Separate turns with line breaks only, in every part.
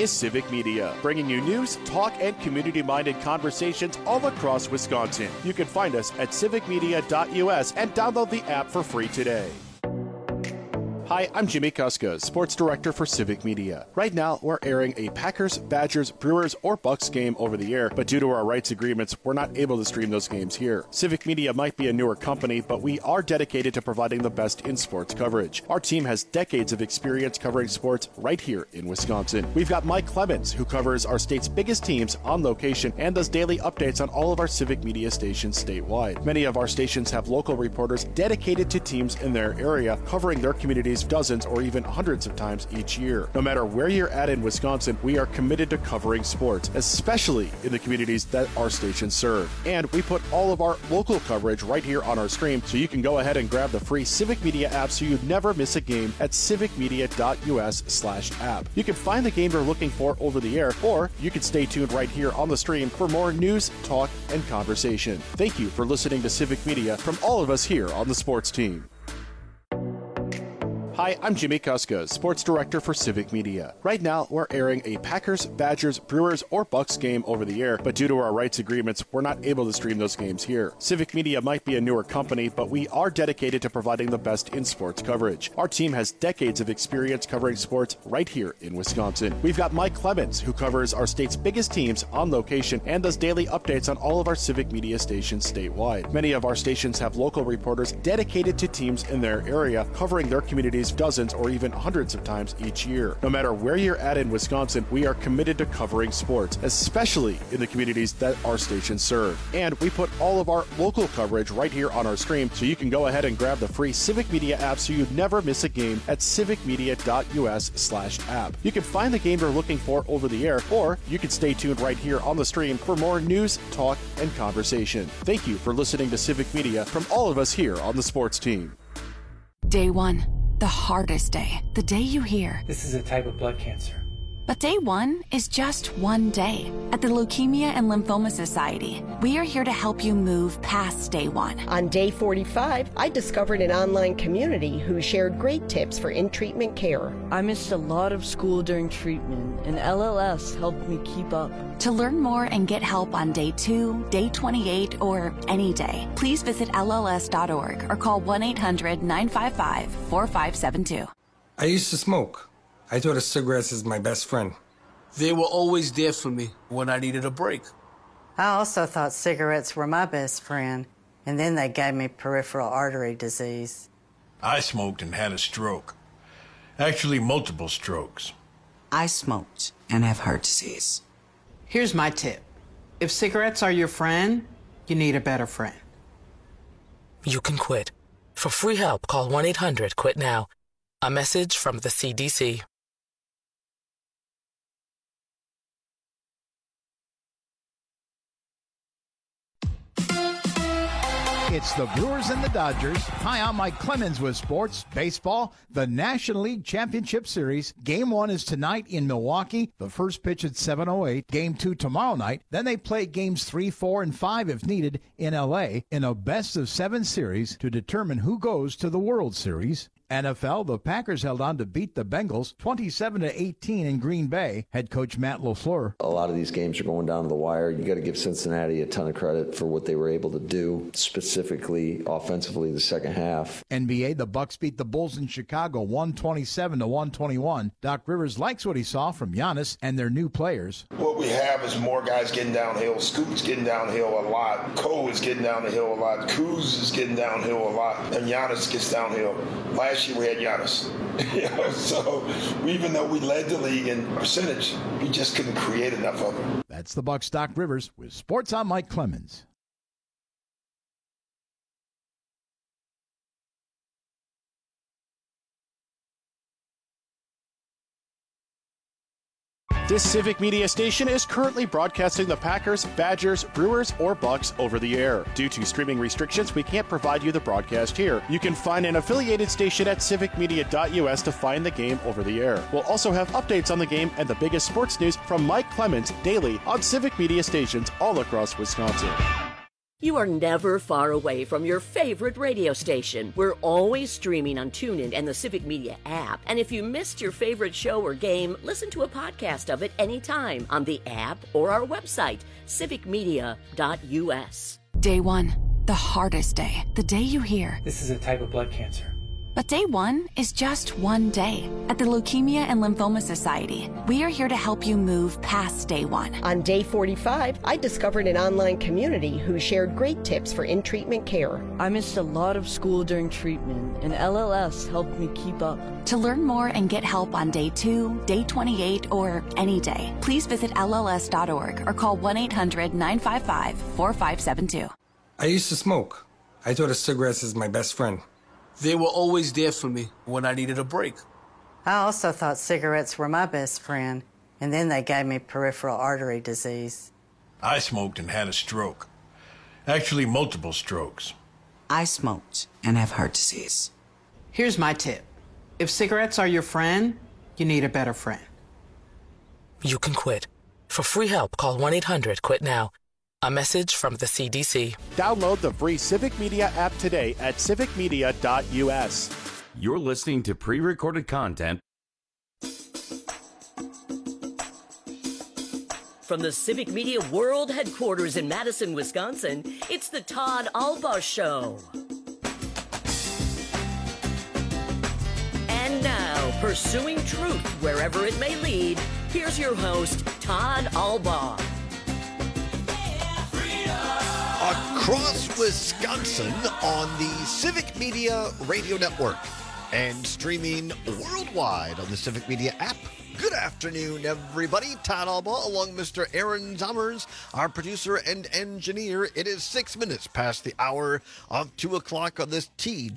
is Civic Media, bringing you news, talk, and community-minded conversations all across Wisconsin. You can find us at civicmedia.us and download the app for free today. Hi, I'm Jimmy Kuska, Sports Director for Civic Media. Right now, we're airing a Packers, Badgers, Brewers, or Bucks game over the air, but due to our rights agreements, we're not able to stream those games here. Civic Media might be a newer company, but we are dedicated to providing the best in sports coverage. Our team has decades of experience covering sports right here in Wisconsin. We've got Mike Clemens, who covers our state's biggest teams on location and does daily updates on all of our Civic Media stations statewide. Many of our stations have local reporters dedicated to teams in their area, covering their communities dozens or even hundreds of times each year. No matter where you're at in Wisconsin, we are committed to covering sports, especially in the communities that our stations serve. And we put all of our local coverage right here on our stream, so you can go ahead and grab the free Civic Media app so you never miss a game at civicmedia.us/app. You can find the game you're looking for over the air, or you can stay tuned right here on the stream for more news, talk, and conversation. Thank you for listening to Civic Media from all of us here on the sports team. Hi, I'm Jimmy Kuska, Sports Director for Civic Media. Right now, we're airing a Packers, Badgers, Brewers, or Bucks game over the air, but due to our rights agreements, we're not able to stream those games here. Civic Media might be a newer company, but we are dedicated to providing the best in sports coverage. Our team has decades of experience covering sports right here in Wisconsin. We've got Mike Clemens, who covers our state's biggest teams on location and does daily updates on all of our Civic Media stations statewide. Many of our stations have local reporters dedicated to teams in their area, covering their communities dozens or even hundreds of times each year. No matter where you're at in Wisconsin, we are committed to covering sports, especially in the communities that our stations serve. And we put all of our local coverage right here on our stream, so you can go ahead and grab the free Civic Media app so you never miss a game at civicmedia.us/app. You can find the game you're looking for over the air, or you can stay tuned right here on the stream for more news, talk, and conversation. Thank you for listening to Civic Media from all of us here on the sports team.
Day one. The hardest day. The day you hear,
"This is a type of blood cancer."
But day one is just one day. At the Leukemia and Lymphoma Society, we are here to help you move past day one.
On day 45, I discovered an online community who shared great tips for in-treatment care.
I missed a lot of school during treatment, and LLS helped me keep up.
To learn more and get help on day 2, day 28, or any day, please visit LLS.org or call 1-800-955-4572.
I used to smoke. I thought of cigarettes as my best friend.
They were always there for me when I needed a break.
I also thought cigarettes were my best friend, and then they gave me peripheral artery disease.
I smoked and had a stroke. Actually, multiple strokes.
I smoked and have heart disease.
Here's my tip. If cigarettes are your friend, you need a better friend.
You can quit. For free help, call 1-800-QUIT-NOW. A message from the CDC.
It's the Brewers and the Dodgers. Hi, I'm Mike Clemens with Sports Baseball, the National League Championship Series. Game 1 is tonight in Milwaukee. The first pitch at 7:08. Game 2 tomorrow night. Then they play games 3, 4, and 5 if needed in L.A. in a best-of-7 series to determine who goes to the World Series. NFL, the Packers held on to beat the Bengals 27-18 in Green Bay. Head coach Matt LaFleur.
A lot of these games are going down to the wire. You got to give Cincinnati a ton of credit for what they were able to do, specifically offensively the second half.
NBA, the Bucks beat the Bulls in Chicago 127-121. Doc Rivers likes what he saw from Giannis and their new players.
What we have is more guys getting downhill. Scoot's getting downhill a lot. Cole is getting down the hill a lot. Cruz is getting downhill a lot. And Giannis gets downhill. Last year we had Giannis. So even though we led the league in percentage, we just couldn't create enough of them.
That's the Bucks' Doc Rivers with Sports. I'm Mike Clemens.
This Civic Media station is currently broadcasting the Packers, Badgers, Brewers, or Bucks over the air. Due to streaming restrictions, we can't provide you the broadcast here. You can find an affiliated station at civicmedia.us to find the game over the air. We'll also have updates on the game and the biggest sports news from Mike Clemens daily on Civic Media stations all across Wisconsin.
You are never far away from your favorite radio station. We're always streaming on TuneIn and the Civic Media app. And if you missed your favorite show or game, listen to a podcast of it anytime on the app or our website, civicmedia.us.
Day one, the hardest day. The day you hear,
"This is a type of blood cancer."
But day one is just one day. At the Leukemia and Lymphoma Society, we are here to help you move past day one.
On day 45, I discovered an online community who shared great tips for in-treatment care.
I missed a lot of school during treatment, and LLS helped me keep up.
To learn more and get help on day 2, day 28, or any day, please visit LLS.org or call 1-800-955-4572.
I used to smoke. I thought of cigarettes as my best friend.
They were always there for me when I needed a break.
I also thought cigarettes were my best friend, and then they gave me peripheral artery disease.
I smoked and had a stroke. Actually, multiple strokes.
I smoked and have heart disease.
Here's my tip. If cigarettes are your friend, you need a better friend.
You can quit. For free help, call 1-800-QUIT-NOW. A message from the CDC.
Download the free Civic Media app today at civicmedia.us.
You're listening to pre-recorded content.
From the Civic Media World Headquarters in Madison, Wisconsin, it's the Todd Alba Show. And now, pursuing truth wherever it may lead, here's your host, Todd Alba.
Across Wisconsin on the Civic Media Radio Network and streaming worldwide on the Civic Media app. Good afternoon, everybody. Todd Alba along Mr. Aaron Zommers, our producer and engineer. It is 6 minutes past the hour of 2 o'clock on this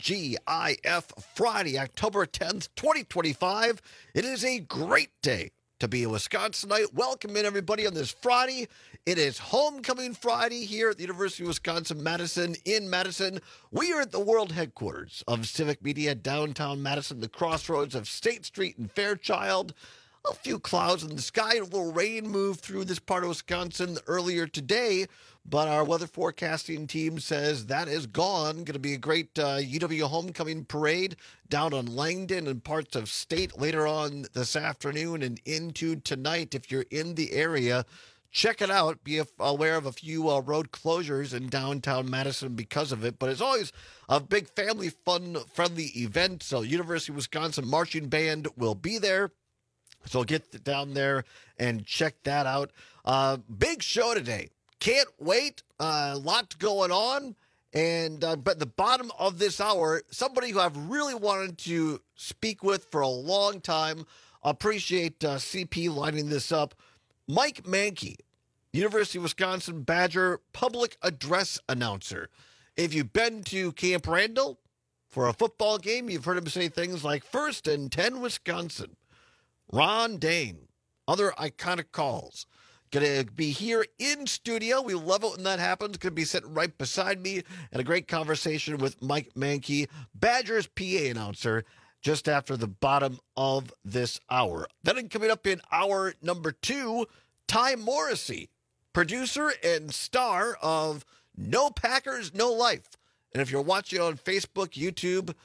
TGIF Friday, October 10th, 2025. It is a great day to be a Wisconsinite. Welcome in, everybody, on this Friday. It is Homecoming Friday here at the University of Wisconsin-Madison in Madison. We are at the world headquarters of Civic Media, downtown Madison, the crossroads of State Street and Fairchild. A few clouds in the sky, a little rain moved through this part of Wisconsin earlier today, but our weather forecasting team says that is gone. Going to be a great UW homecoming parade down on Langdon and parts of State later on this afternoon and into tonight. If you're in the area, check it out. Be aware of a few road closures in downtown Madison because of it. But it's always a big family fun-friendly event. So University of Wisconsin Marching Band will be there. So get down there and check that out. Big show today. Can't wait. A lot going on. And but at the bottom of this hour, somebody who I've really wanted to speak with for a long time. Appreciate CP lining this up. Mike Mankey, University of Wisconsin Badger public address announcer. If you've been to Camp Randall for a football game, you've heard him say things like 1st and 10 Wisconsin. Ron Dane, other iconic calls. Going to be here in studio. We love it when that happens. Going to be sitting right beside me and a great conversation with Mike Mankey, Badgers PA announcer, just after the bottom of this hour. Then coming up in hour number 2, Ty Morrissey, producer and star of No Packers, No Life. And if you're watching on Facebook, YouTube,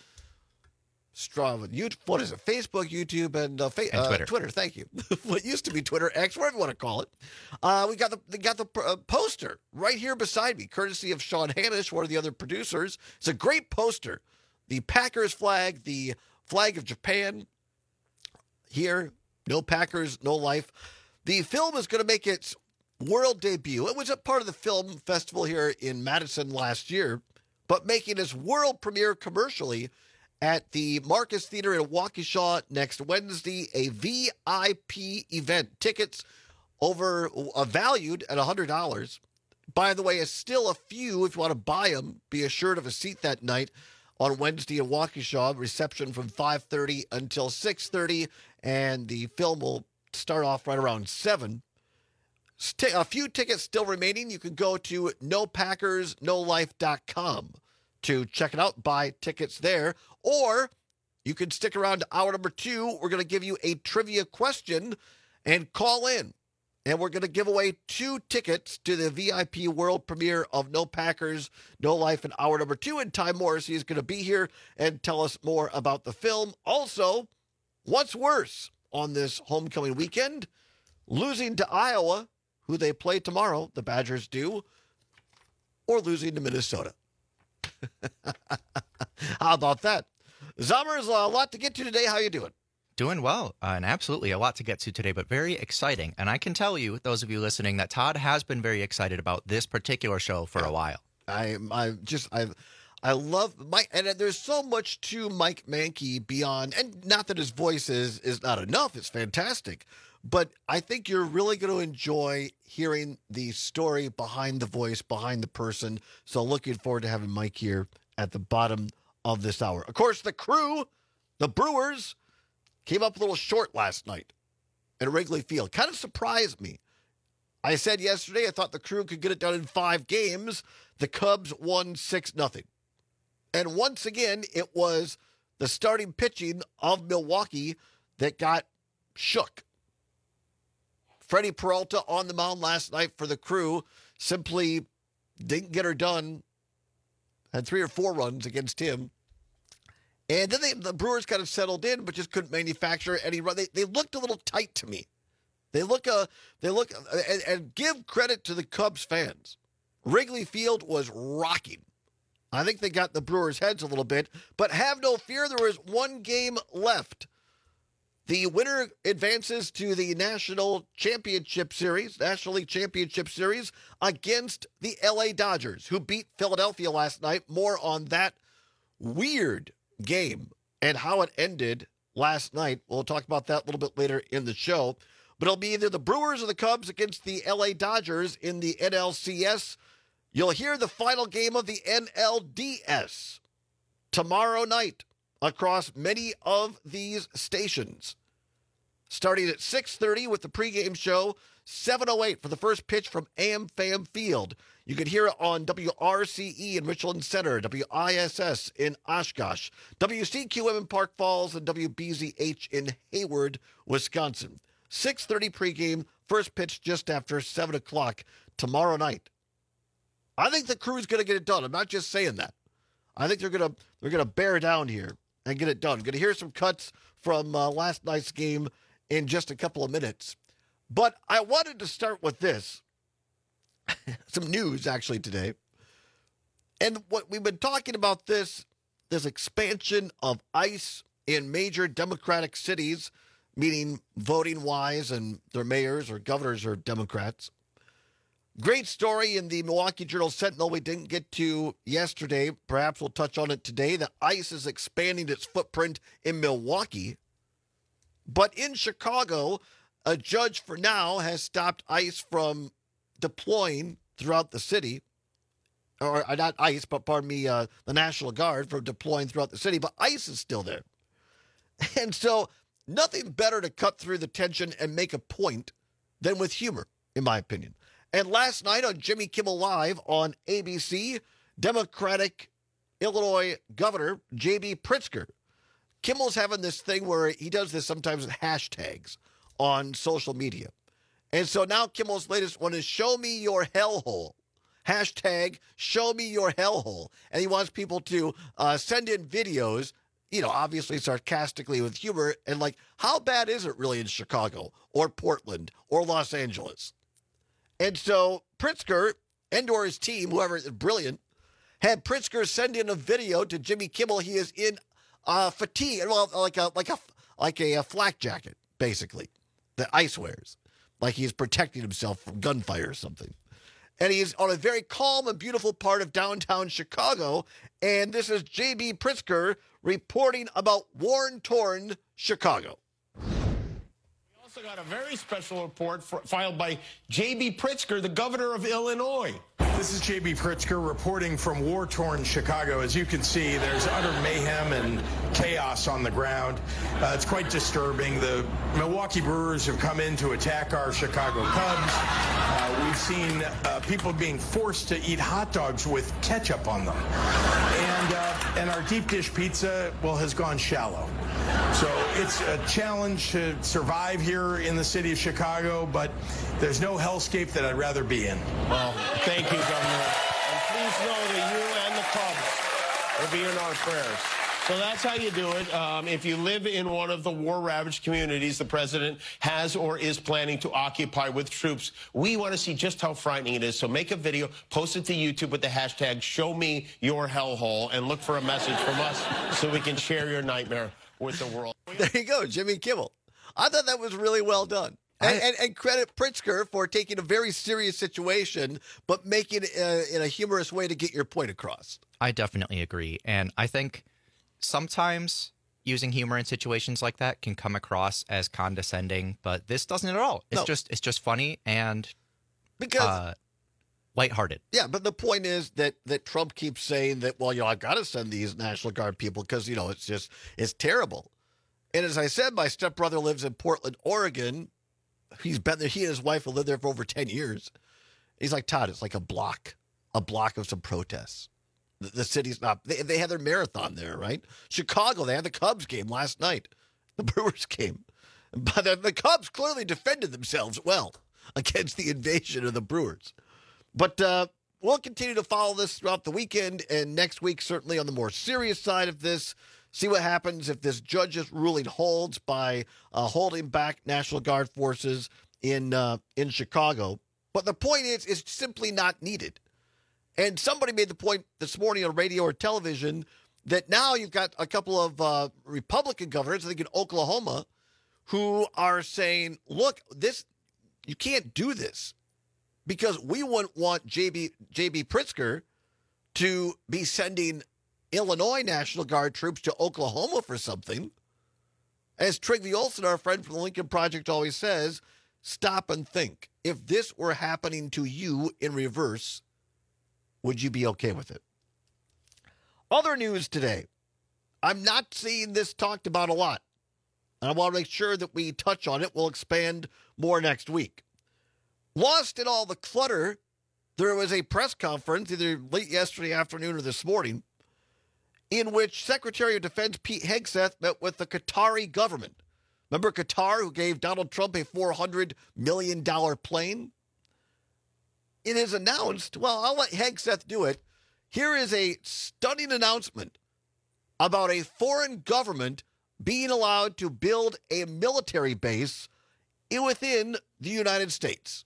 what is it? Facebook, YouTube, and Twitter. Twitter, thank you. What used to be Twitter, X, whatever you want to call it. We got the poster right here beside me, courtesy of Sean Hanish, one of the other producers. It's a great poster. The Packers flag, the flag of Japan. Here, No Packers, No Life. The film is going to make its world debut. It was a part of the film festival here in Madison last year, but making its world premiere commercially at the Marcus Theater in Waukesha next Wednesday, a VIP event. Tickets valued at $100. By the way, still a few if you want to buy them. Be assured of a seat that night on Wednesday in Waukesha. Reception from 5:30 until 6:30, and the film will start off right around 7. A few tickets still remaining. You can go to NoPackersNoLife.com to check it out, buy tickets there, or you can stick around to hour number 2. We're going to give you a trivia question and call in and we're going to give away 2 tickets to the VIP world premiere of No Packers, No Life in hour number 2. And Ty Morrissey is going to be here and tell us more about the film. Also, what's worse on this homecoming weekend? Losing to Iowa, who they play tomorrow, the Badgers do, or losing to Minnesota. How about that? Zommers, a lot to get to today. How you doing?
Doing well, and absolutely a lot to get to today, but very exciting. And I can tell you, those of you listening, that Todd has been very excited about this particular show for a while.
I love Mike, and there's so much to Mike Mankey beyond, and not that his voice is not enough, it's fantastic, but I think you're really going to enjoy hearing the story behind the voice, behind the person. So looking forward to having Mike here at the bottom of this hour. Of course, the Crew, the Brewers, came up a little short last night at Wrigley Field. Kind of surprised me. I said yesterday I thought the Crew could get it done in 5 games. The Cubs won 6-0. And once again, it was the starting pitching of Milwaukee that got shook. Freddie Peralta on the mound last night for the Crew simply didn't get her done. Had 3 or 4 runs against him. And then the Brewers kind of settled in, but just couldn't manufacture any run. They looked a little tight to me. They look, and give credit to the Cubs fans. Wrigley Field was rocking. I think they got the Brewers' heads a little bit, but have no fear, there is 1 game left. The winner advances to the National League Championship Series against the LA Dodgers, who beat Philadelphia last night. More on that weird game and how it ended last night. We'll talk about that a little bit later in the show. But it'll be either the Brewers or the Cubs against the LA Dodgers in the NLCS. You'll hear the final game of the NLDS tomorrow night across many of these stations. Starting at 6:30 with the pregame show, 7:08 for the first pitch from AmFam Field. You can hear it on WRCE in Richland Center, WISS in Oshkosh, WCQM in Park Falls, and WBZH in Hayward, Wisconsin. 6:30 pregame, first pitch just after 7 o'clock tomorrow night. I think the Crew's going to get it done. I'm not just saying that. I think they're going to bear down here and get it done. Going to hear some cuts from last night's game in just a couple of minutes. But I wanted to start with this. Some news, actually, today. And what we've been talking about this expansion of ICE in major Democratic cities, meaning voting-wise, and their mayors or governors are Democrats. Great story in the Milwaukee Journal-Sentinel we didn't get to yesterday. Perhaps we'll touch on it today. That ICE is expanding its footprint in Milwaukee. But in Chicago, a judge for now has stopped ICE from deploying throughout the city. Or not ICE, but pardon me, the National Guard from deploying throughout the city. But ICE is still there. And so nothing better to cut through the tension and make a point than with humor, in my opinion. And last night on Jimmy Kimmel Live on ABC, Democratic Illinois Governor J.B. Pritzker. Kimmel's having this thing where he does this sometimes with hashtags on social media. And so now Kimmel's latest one is show me your hellhole. Hashtag show me your hellhole. And he wants people to send in videos, obviously sarcastically with humor, and like, how bad is it really in Chicago or Portland or Los Angeles? And so Pritzker and/or his team, whoever is brilliant, had Pritzker send in a video to Jimmy Kimmel. He is in fatigue, well, like a flak jacket, basically, that ICE wears, like he's protecting himself from gunfire or something. And he's on a very calm and beautiful part of downtown Chicago. And this is J.B. Pritzker reporting about war-torn Chicago.
Also got a very special report filed by J.B. Pritzker, the governor of Illinois. This is J.B. Pritzker reporting from war-torn Chicago. As you can see, there's utter mayhem and chaos on the ground. It's quite disturbing. The Milwaukee Brewers have come in to attack our Chicago Cubs. We've seen people being forced to eat hot dogs with ketchup on them. And our deep dish pizza, has gone shallow. So it's a challenge to survive here in the city of Chicago, but there's no hellscape that I'd rather be in.
Well, thank you, Governor. And please know that you and the Cubs will be in our prayers. So that's how you do it. If you live in one of the war-ravaged communities the president has or is planning to occupy with troops, we want to see just how frightening it is. So make a video, post it to YouTube with the hashtag #ShowMeYourHellHole, and look for a message from us so we can share your nightmare with the world.
There you go, Jimmy Kimmel. I thought that was really well done. And credit Pritzker for taking a very serious situation, but making it in a humorous way to get your point across.
I definitely agree. And I think sometimes using humor in situations like that can come across as condescending, but this doesn't at all. It's just funny and lighthearted.
Yeah, but the point is that Trump keeps saying that, well, I've got to send these National Guard people because, it's terrible. And as I said, my stepbrother lives in Portland, Oregon. He's been there. He and his wife have lived there for over 10 years. He's like, Todd, it's like a block of some protests. The city's not. They had their marathon there, right? Chicago, they had the Cubs game last night. The Brewers game. But the Cubs clearly defended themselves well against the invasion of the Brewers. But we'll continue to follow this throughout the weekend and next week, certainly on the more serious side of this. See what happens if this judge's ruling holds by holding back National Guard forces in Chicago. But the point is, it's simply not needed. And somebody made the point this morning on radio or television that now you've got a couple of Republican governors, I think in Oklahoma, who are saying, look, you can't do this because we wouldn't want J.B. Pritzker to be sending Illinois National Guard troops to Oklahoma for something. As Trygve Olson, our friend from the Lincoln Project, always says, stop and think. If this were happening to you in reverse, would you be okay with it? Other news today. I'm not seeing this talked about a lot. And I want to make sure that we touch on it. We'll expand more next week. Lost in all the clutter, there was a press conference either late yesterday afternoon or this morning in which Secretary of Defense Pete Hegseth met with the Qatari government. Remember Qatar, who gave Donald Trump a $400 million plane? It is announced, well, I'll let Hegseth do it. Here is a stunning announcement about a foreign government being allowed to build a military base within the United States.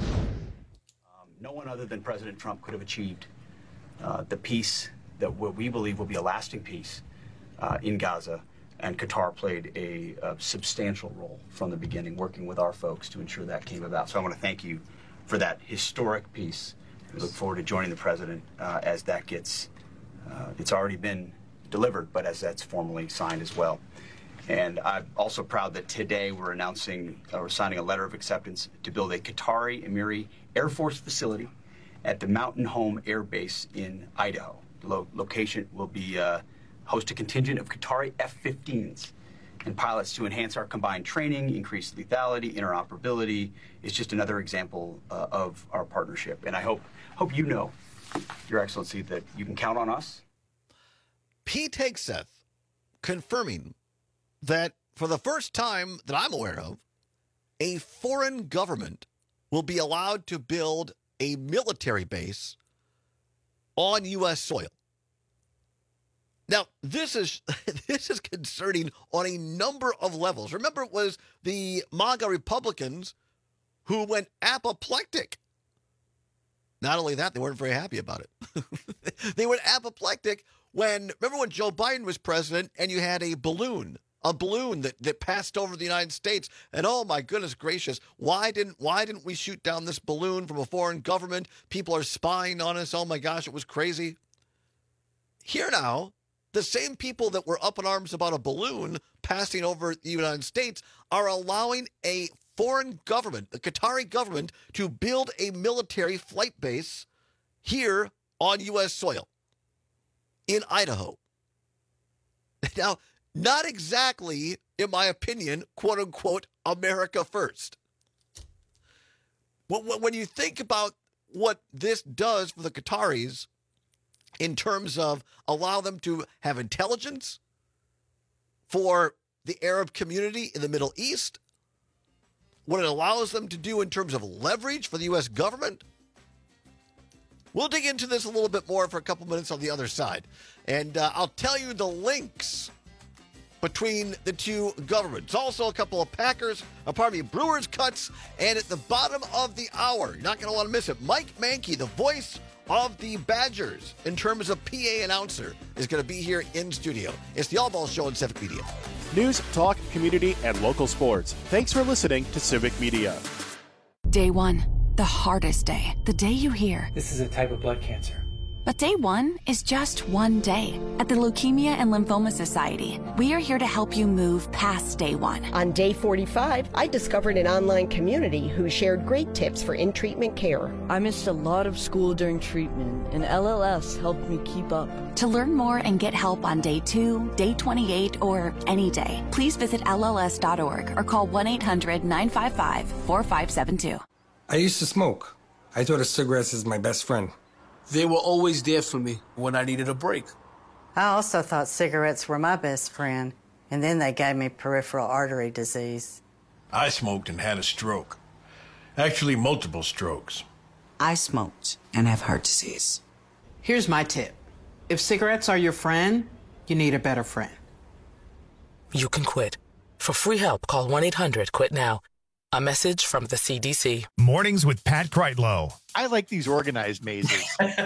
No one other than President Trump could have achieved the peace that what we believe will be a lasting peace in Gaza. And Qatar played a substantial role from the beginning, working with our folks to ensure that came about. So I want to thank you for that historic piece. We look forward to joining the president as that gets, it's already been delivered, but as that's formally signed as well. And I'm also proud that today we're signing a letter of acceptance to build a Qatari Emiri Air Force facility at the Mountain Home Air Base in Idaho. The location will be host a contingent of Qatari F-15s and pilots to enhance our combined training, increase lethality, interoperability. It's just another example of our partnership. And I hope you know, Your Excellency, that you can count on us.
Pete Hegseth confirming that for the first time that I'm aware of, a foreign government will be allowed to build a military base on U.S. soil. Now, this is concerning on a number of levels. Remember, it was the MAGA Republicans who went apoplectic. Not only that, they weren't very happy about it. They went apoplectic remember when Joe Biden was president and you had a balloon that passed over the United States, and oh my goodness gracious, why didn't we shoot down this balloon from a foreign government? People are spying on us. Oh my gosh, it was crazy. Here now, the same people that were up in arms about a balloon passing over the United States are allowing a foreign government, the Qatari government, to build a military flight base here on U.S. soil in Idaho. Now, not exactly, in my opinion, quote unquote, America first. When you think about what this does for the Qataris in terms of allow them to have intelligence, for the Arab community in the Middle East, what it allows them to do in terms of leverage for the U.S. government. We'll dig into this a little bit more for a couple minutes on the other side. And I'll tell you the links between the two governments. Also, a couple of Brewers cuts. And at the bottom of the hour, you're not going to want to miss it, Mike Mankey, the voice of the Badgers in terms of PA announcer, is going to be here in studio. It's the All Ball Show on Civic Media.
News, talk, community, and local sports. Thanks for listening to Civic Media.
Day one, the hardest day. The day you hear,
"This is a type of blood cancer."
But day one is just one day. At the Leukemia and Lymphoma Society, we are here to help you move past day one.
On day 45, I discovered an online community who shared great tips for in-treatment care.
I missed a lot of school during treatment, and LLS helped me keep up.
To learn more and get help on day 2, day 28, or any day, please visit LLS.org or call 1-800-955-4572.
I used to smoke. I thought of cigarettes as my best friend.
They were always there for me when I needed a break.
I also thought cigarettes were my best friend, and then they gave me peripheral artery disease.
I smoked and had a stroke. Actually, multiple strokes.
I smoked and have heart disease.
Here's my tip. If cigarettes are your friend, you need a better friend.
You can quit. For free help, call 1-800-QUIT-NOW. A message from the CDC.
Mornings with Pat Kreitlow.
I like these organized mazes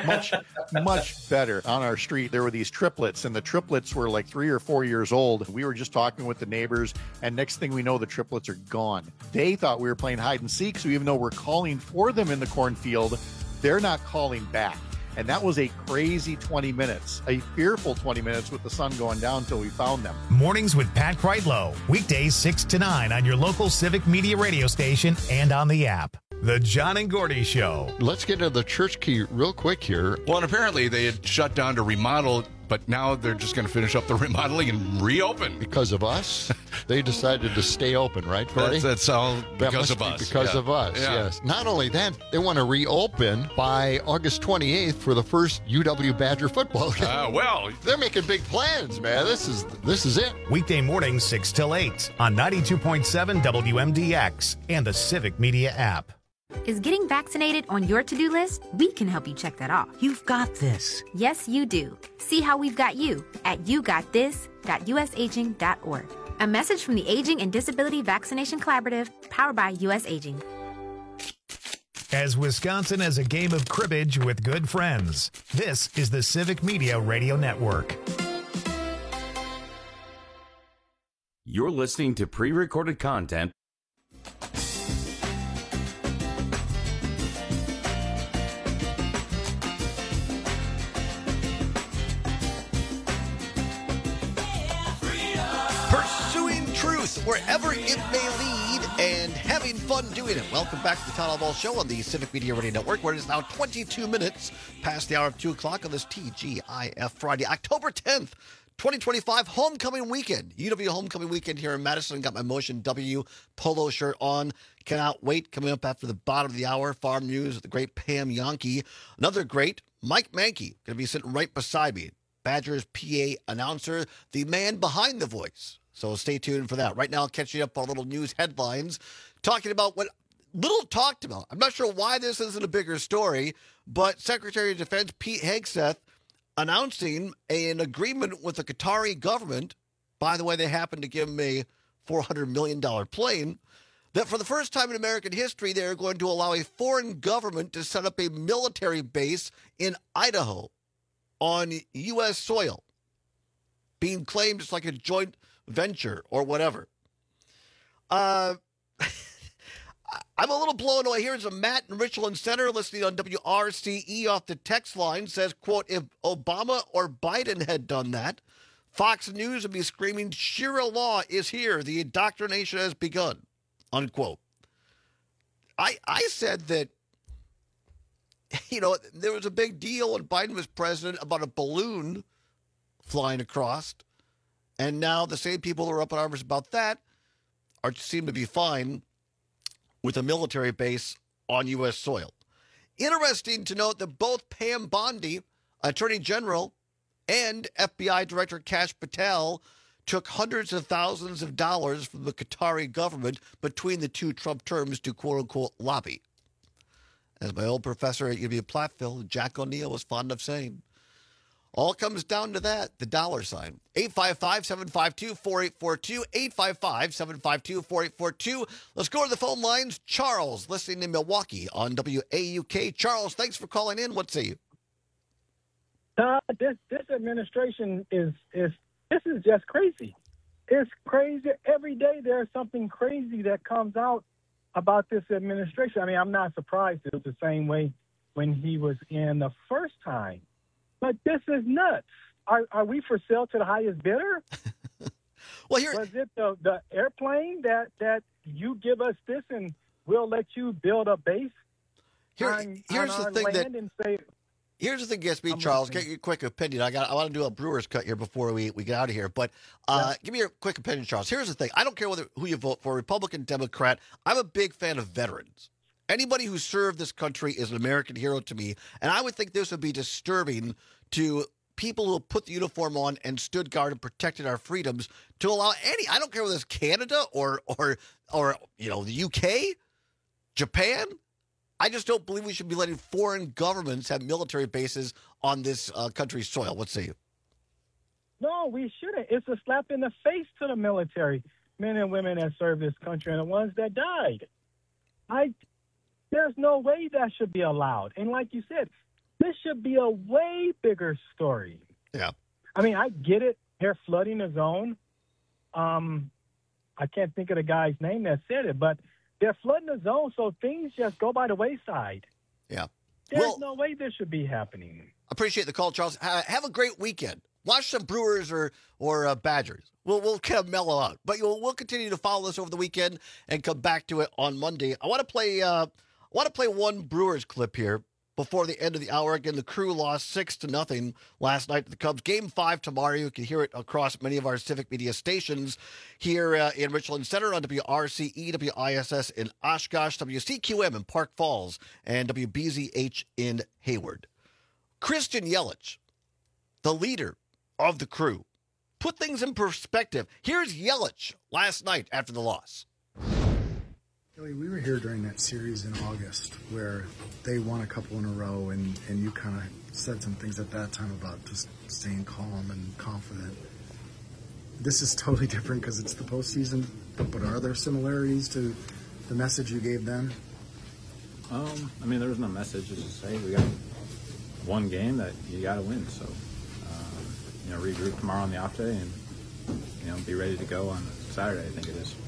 much better. On our street, there were these triplets, and the triplets were like 3 or 4 years old. We were just talking with the neighbors, and next thing we know, the triplets are gone. They thought we were playing hide and seek, so even though we're calling for them in the cornfield, they're not calling back. And that was a crazy 20 minutes, a fearful 20 minutes with the sun going down until we found them.
Mornings with Pat Kreitlow. Weekdays 6 to 9 on your local Civic Media radio station and on the app. The John and Gordy Show.
Let's get into the church key real quick here.
Well, and apparently they had shut down to remodel, but now they're just going to finish up the remodeling and reopen.
Because of us? They decided to stay open, right, Gordy?
That's all because of us.
Because of us, yes. Not only that, they want to reopen by August 28th for the first UW Badger football game.
Well,
they're making big plans, man. This is it.
Weekday mornings 6 till 8 on 92.7 WMDX and the Civic Media app.
Is getting vaccinated on your to-do list? We can help you check that off.
You've got this.
Yes, you do. See how we've got you at yougotthis.usaging.org. A message from the Aging and Disability Vaccination Collaborative, powered by U.S. Aging.
As Wisconsin has a game of cribbage with good friends, this is the Civic Media Radio Network.
You're listening to pre-recorded content.
Wherever it may lead, and having fun doing it. Welcome back to the Town Hall Ball Show on the Civic Media Radio Network, where it is now 22 minutes past the hour of 2 o'clock on this TGIF Friday, October 10th, 2025, homecoming weekend. UW homecoming weekend here in Madison. Got my Motion W polo shirt on. Cannot wait. Coming up after the bottom of the hour, Farm News with the great Pam Yankee. Another great, Mike Mankey, going to be sitting right beside me. Badgers PA announcer, the man behind the voice. So stay tuned for that. Right now, I'll catch you up on little news headlines, talking about what little talked about. I'm not sure why this isn't a bigger story, but Secretary of Defense Pete Hegseth announcing an agreement with the Qatari government. By the way, they happened to give him a $400 million plane. That for the first time in American history, they're going to allow a foreign government to set up a military base in Idaho on U.S. soil, being claimed as like a joint venture or whatever. I'm a little blown away. Here's a Matt in Richland Center listening on WRCE off the text line. Says, quote, if Obama or Biden had done that, Fox News would be screaming, Sharia law is here. The indoctrination has begun, unquote. I said that, you know, there was a big deal when Biden was president about a balloon flying across. And now the same people who are up in arms about that seem to be fine with a military base on U.S. soil. Interesting to note that both Pam Bondi, Attorney General, and FBI Director Kash Patel took hundreds of thousands of dollars from the Qatari government between the two Trump terms to quote-unquote lobby. As my old professor at UW Platteville, Jack O'Neill, was fond of saying, all comes down to that, the dollar sign. 855-752-4842, 855-752-4842. Let's go to the phone lines. Charles, listening in Milwaukee on WAUK. Charles, thanks for calling in. What say you?
This administration is just crazy. It's crazy. Every day there's something crazy that comes out about this administration. I mean, I'm not surprised. It was the same way when he was in the first time. But this is nuts. Are we for sale to the highest bidder?
Was
it the airplane that you give us this and we'll let you build a base on our land and say...
Here's the thing gets me, Charles. Get your quick opinion. I want to do a Brewers cut here before we get out of here. But give me your quick opinion, Charles. Here's the thing. I don't care who you vote for, Republican, Democrat. I'm a big fan of veterans. Anybody who served this country is an American hero to me. And I would think this would be disturbing to people who put the uniform on and stood guard and protected our freedoms to allow I don't care whether it's Canada or the UK, Japan. I just don't believe we should be letting foreign governments have military bases on this country's soil. What say you?
No, we shouldn't. It's a slap in the face to the military, men and women that serve this country and the ones that died. There's no way that should be allowed. And like you said, this should be a way bigger story.
Yeah.
I mean, I get it. They're flooding the zone. I can't think of the guy's name that said it, but they're flooding the zone, so things just go by the wayside.
Yeah.
There's no way this should be happening.
Appreciate the call, Charles. Have a great weekend. Watch some Brewers or Badgers. We'll kind of mellow out. But we'll continue to follow this over the weekend and come back to it on Monday. I want to play one Brewers clip here before the end of the hour. Again, the Crew lost 6-0 last night to the Cubs. Game 5 tomorrow. You can hear it across many of our Civic Media stations here in Richland Center on WRCE, WISS in Oshkosh, WCQM in Park Falls, and WBZH in Hayward. Christian Yelich, the leader of the Crew, put things in perspective. Here's Yelich last night after the loss.
Kelly, we were here during that series in August where they won a couple in a row, and you kind of said some things at that time about just staying calm and confident. This is totally different because it's the postseason, but are there similarities to the message you gave then?
I mean, there was no message. It's just, hey, we got one game that you got to win. So, regroup tomorrow on the off day and, be ready to go on Saturday, I think it is.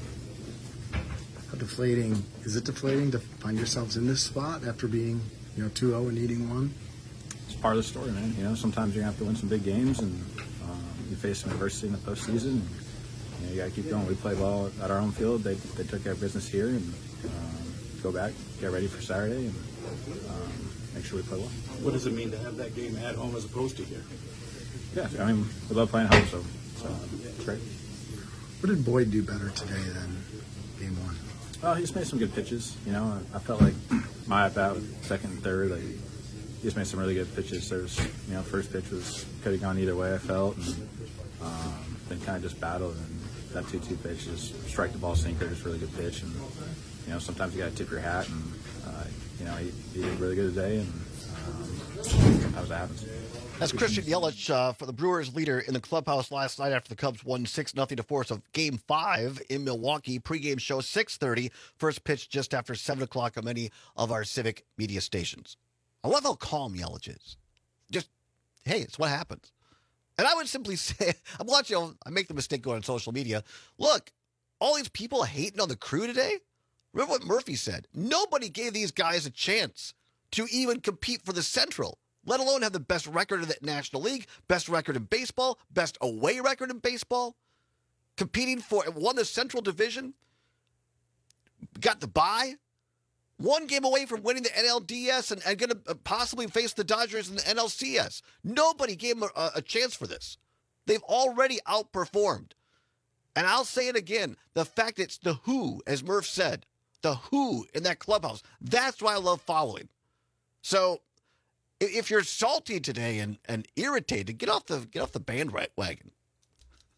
Is it deflating to find yourselves in this spot after being 2-0 and needing one?
It's part of the story, man. Sometimes you're going to have to win some big games, and you face some adversity in the postseason. You got to keep going. We played well at our own field. They took care of business here, and go back, get ready for Saturday, and make sure we play well.
What does it mean to have that game at home as opposed to here?
Yeah, I mean, we love playing home, so it's great.
What did Boyd do better today than game 1?
Well, he just made some good pitches. I felt like my at-bat, second and third, he just made some really good pitches. There's, first pitch could have gone either way, I felt, and then kind of just battled. And that 2-2 pitch, just strike the ball sinker, just really good pitch. And, sometimes you got to tip your hat, and, he did really good today, and sometimes that happens.
That's Christian Yelich for the Brewers leader in the clubhouse last night after the Cubs won 6-0 to force of Game 5 in Milwaukee. Pre-game show 6:30. First pitch just after 7 o'clock on many of our Civic Media stations. I love how calm Yelich is. Just, hey, it's what happens. And I would simply say, I'm watching, I make the mistake going on social media. Look, all these people hating on the Crew today, remember what Murphy said. Nobody gave these guys a chance to even compete for the Central, let alone have the best record in the National League, best record in baseball, best away record in baseball, won the Central Division, got the bye, one game away from winning the NLDS and going to possibly face the Dodgers in the NLCS. Nobody gave them a chance for this. They've already outperformed. And I'll say it again, the fact it's the who, as Murph said, the who in that clubhouse, that's why I love following. So if you're salty today and irritated, get off the bandwagon.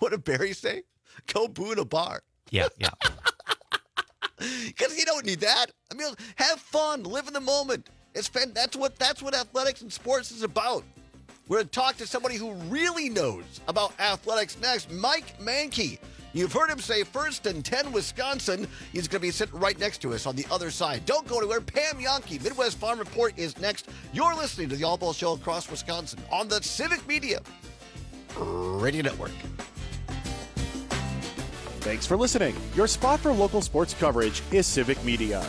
What did Barry say? Go boo in a bar.
Yeah.
Because you don't need that. I mean, have fun, live in the moment. That's what athletics and sports is about. We're going to talk to somebody who really knows about athletics next, Mike Mankey. You've heard him say 1st and 10 Wisconsin. He's going to be sitting right next to us on the other side. Don't go anywhere. Pam Yonke, Midwest Farm Report is next. You're listening to the All Ball Show across Wisconsin on the Civic Media Radio Network.
Thanks for listening. Your spot for local sports coverage is Civic Media.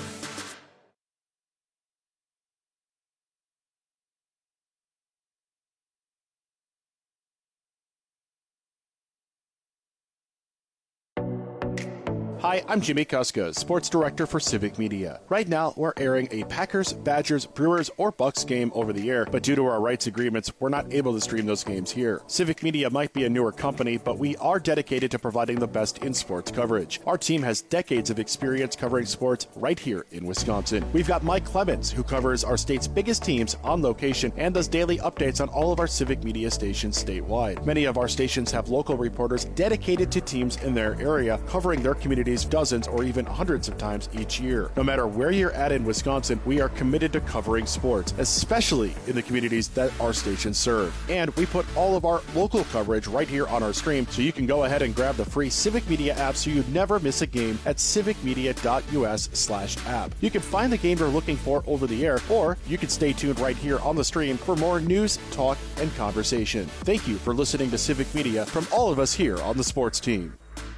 Hi, I'm Jimmy Kuska, Sports Director for Civic Media. Right now, we're airing a Packers, Badgers, Brewers, or Bucks game over the air, but due to our rights agreements, we're not able to stream those games here. Civic Media might be a newer company, but we are dedicated to providing the best in sports coverage. Our team has decades of experience covering sports right here in Wisconsin. We've got Mike Clemens, who covers our state's biggest teams on location and does daily updates on all of our Civic Media stations statewide. Many of our stations have local reporters dedicated to teams in their area, covering their communities dozens or even hundreds of times each year. No matter where you're at in Wisconsin, we are committed to covering sports, especially in the communities that our stations serve. And we put all of our local coverage right here on our stream, so you can go ahead and grab the free Civic Media app so you never miss a game at civicmedia.us/app. You can find the game you're looking for over the air, or you can stay tuned right here on the stream for more news, talk, and conversation. Thank you for listening to Civic Media from all of us here on the sports team.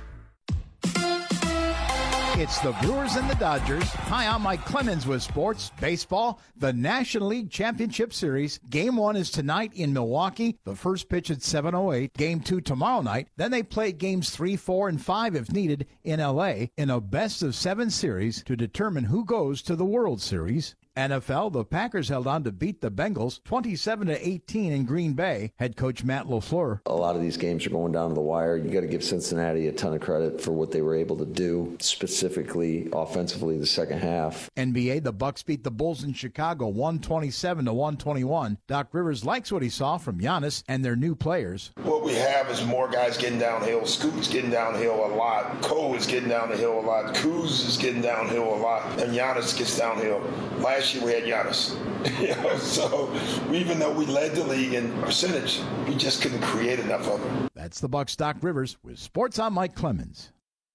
It's the Brewers and the Dodgers. Hi, I'm Mike Clemens with Sports Baseball, the National League Championship Series. Game 1 is tonight in Milwaukee. The first pitch at 7:08. Game 2 tomorrow night. Then they play games 3, 4, and 5 if needed in L.A. in a best-of-7 series to determine who goes to the World Series. NFL, the Packers held on to beat the Bengals 27-18 in Green Bay. Head coach Matt LaFleur.
A lot of these games are going down to the wire. You got to give Cincinnati a ton of credit for what they were able to do, specifically offensively the second half.
NBA, the Bucks beat the Bulls in Chicago 127-121. Doc Rivers likes what he saw from Giannis and their new players.
What we have is more guys getting downhill. Scoot's getting downhill a lot. Cole is getting downhill a lot. Kuz is getting downhill a lot. And Giannis gets downhill. Last year we had Giannis. So even though we led the league in percentage, we just couldn't create enough of them.
That's the Bucks' Doc Rivers with Sports on Mike Clemens.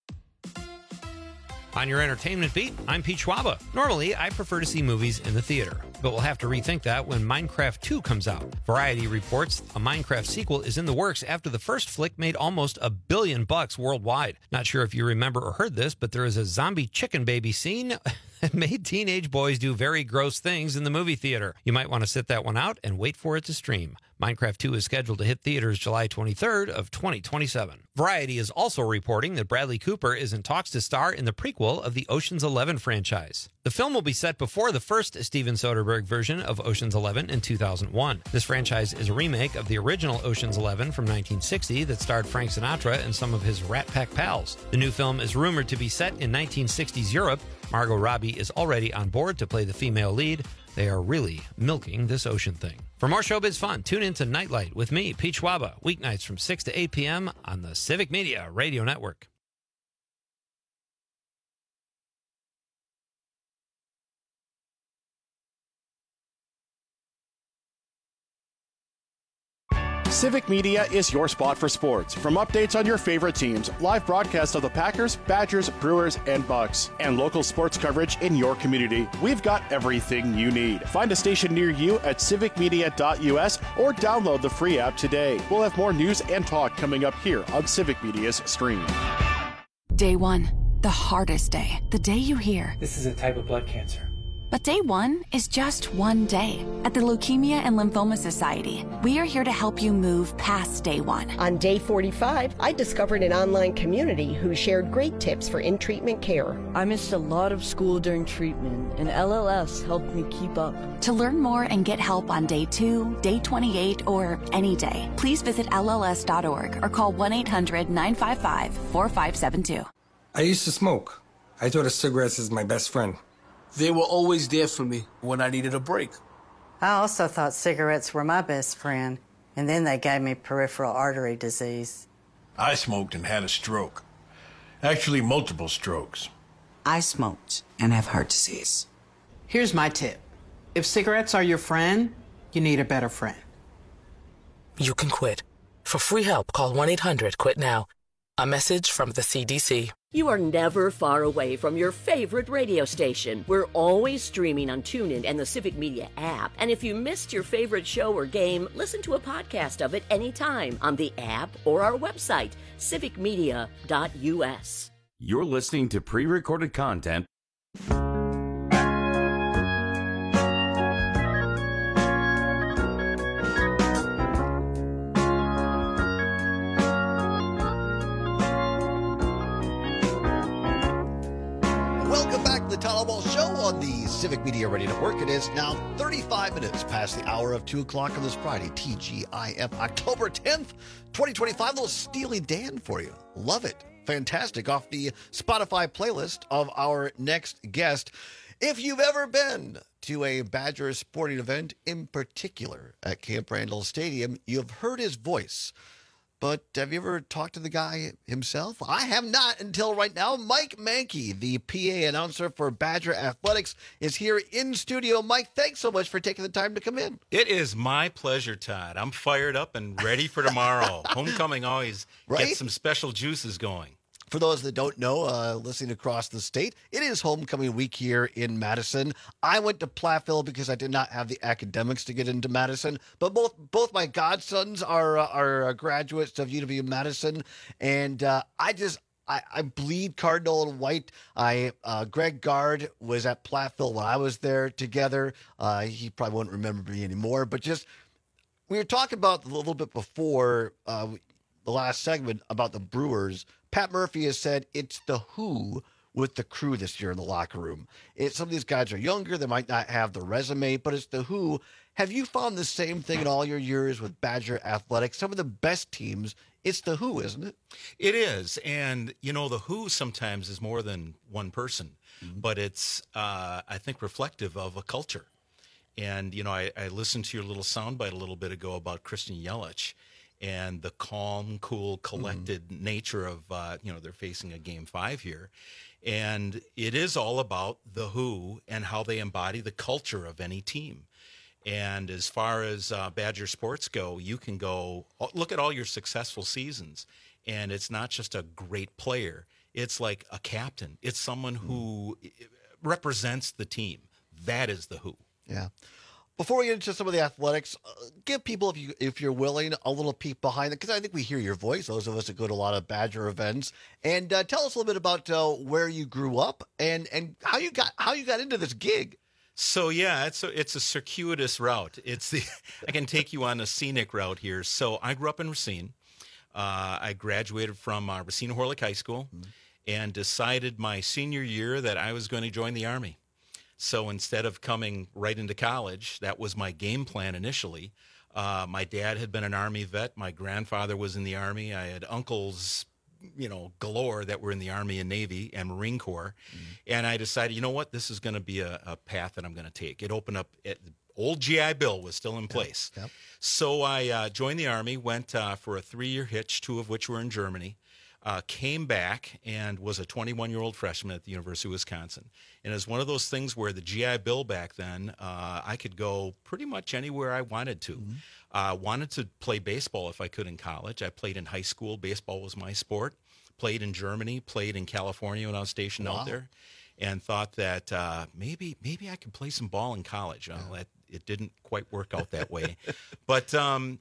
On your entertainment beat, I'm Pete Schwaba. Normally, I prefer to see movies in the theater, but we'll have to rethink that when Minecraft 2 comes out. Variety reports a Minecraft sequel is in the works after the first flick made almost $1 billion worldwide. Not sure if you remember or heard this, but there is a zombie chicken baby scene that made teenage boys do very gross things in the movie theater. You might want to sit that one out and wait for it to stream. Minecraft 2 is scheduled to hit theaters July 23rd of 2027. Variety is also reporting that Bradley Cooper is in talks to star in the prequel of the Ocean's 11 franchise. The film will be set before the first Steven Soderbergh version of Ocean's 11 in 2001. This franchise is a remake of the original Ocean's 11 from 1960 that starred Frank Sinatra and some of his Rat Pack pals. The new film is rumored to be set in 1960s Europe. Margot Robbie is already on board to play the female lead. They are really milking this ocean thing. For more showbiz fun, tune in to Nightlight with me, Pete Schwaba, weeknights from 6 to 8 p.m. on the Civic Media Radio Network.
Civic Media is your spot for sports. From updates on your favorite teams, live broadcasts of the Packers, Badgers, Brewers, and Bucks, and local sports coverage in your community, we've got everything you need. Find a station near you at civicmedia.us or download the free app today. We'll have more news and talk coming up here on Civic Media's stream.
Day 1, the hardest day. The day you hear,
"This is a type of blood cancer."
But day 1 is just one day. At the Leukemia and Lymphoma Society, we are here to help you move past day 1.
On day 45, I discovered an online community who shared great tips for in-treatment care.
I missed a lot of school during treatment, and LLS helped me keep up.
To learn more and get help on day 2, day 28, or any day, please visit LLS.org or call 1-800-955-4572.
I used to smoke. I thought of cigarettes as my best friend.
They were always there for me when I needed a break.
I also thought cigarettes were my best friend, and then they gave me peripheral artery disease.
I smoked and had a stroke. Actually, multiple strokes.
I smoked and have heart disease. Here's my tip. If cigarettes are your friend, you need a better friend.
You can quit. For free help, call 1-800-QUIT-NOW. A message from the CDC.
You are never far away from your favorite radio station. We're always streaming on TuneIn and the Civic Media app. And if you missed your favorite show or game, listen to a podcast of it anytime on the app or our website, civicmedia.us.
You're listening to pre-recorded content.
Welcome back to the Tyler Ball Show on the Civic Media Radio Network. It is now 35 minutes past the hour of 2 o'clock on this Friday, TGIF, October 10th, 2025. A little Steely Dan for you. Love it. Fantastic. Off the Spotify playlist of our next guest. If you've ever been to a Badger sporting event, in particular at Camp Randall Stadium, you've heard his voice. But have you ever talked to the guy himself? I have not until right now. Mike Mankey, the PA announcer for Badger Athletics, is here in studio. Mike, thanks so much for taking the time to come in.
It is my pleasure, Todd. I'm fired up and ready for tomorrow. Homecoming always gets some special juices going.
For those that don't know, listening across the state, it is homecoming week here in Madison. I went to Platteville because I did not have the academics to get into Madison, but both my godsons are graduates of UW-Madison, and I bleed Cardinal and white. Greg Gard was at Platteville when I was there together. He probably won't remember me anymore, but just we were talking about a little bit before the last segment about the Brewers. Pat Murphy has said it's the who with the crew this year in the locker room. Some of these guys are younger. They might not have the resume, but it's the who. Have you found the same thing in all your years with Badger Athletics? Some of the best teams, it's the who, isn't it?
It is. And, the who sometimes is more than one person, but it's, I think, reflective of a culture. And, I listened to your little soundbite a little bit ago about Christian Yelich and the calm, cool, collected nature of, they're facing a Game 5 here. And it is all about the who and how they embody the culture of any team. And as far as Badger sports go, you can go look at all your successful seasons, and it's not just a great player. It's like a captain. It's someone who represents the team. That is the who.
Yeah. Before we get into some of the athletics, give people, if you're willing, a little peek behind it, because I think we hear your voice, those of us that go to a lot of Badger events. And tell us a little bit about where you grew up and how you got into this gig.
So yeah, it's a circuitous route. I can take you on a scenic route here. So I grew up in Racine. I graduated from Racine Horlick High School and decided my senior year that I was going to join the Army. So instead of coming right into college, that was my game plan initially. My dad had been an Army vet. My grandfather was in the Army. I had uncles, galore that were in the Army and Navy and Marine Corps. And I decided, you know what, this is going to be a path that I'm going to take. It opened up, old GI Bill was still in place. Yep. So I joined the Army, went for a 3-year hitch, 2 of which were in Germany. Came back and was a 21-year-old freshman at the University of Wisconsin. And it was one of those things where the GI Bill back then, I could go pretty much anywhere I wanted to. Wanted to play baseball if I could in college. I played in high school. Baseball was my sport. Played in Germany, played in California when I was stationed out there, and thought that maybe I could play some ball in college. It didn't quite work out that way. But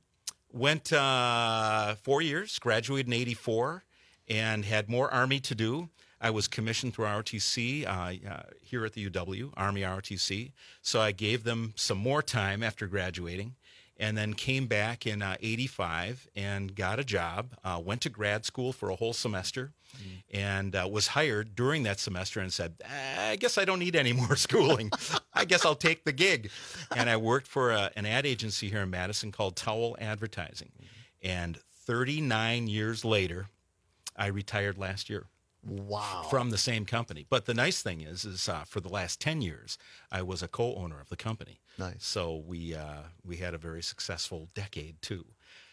went 4 years, graduated in 84, and had more Army to do. I was commissioned through ROTC here at the UW, Army ROTC. So I gave them some more time after graduating, and then came back in 85 and got a job, went to grad school for a whole semester, and was hired during that semester and said, I guess I don't need any more schooling. I guess I'll take the gig. And I worked for an ad agency here in Madison called Towel Advertising. And 39 years later, I retired last year.
Wow.
From the same company. But the nice thing is for the last 10 years, I was a co-owner of the company.
Nice.
So we had a very successful decade, too.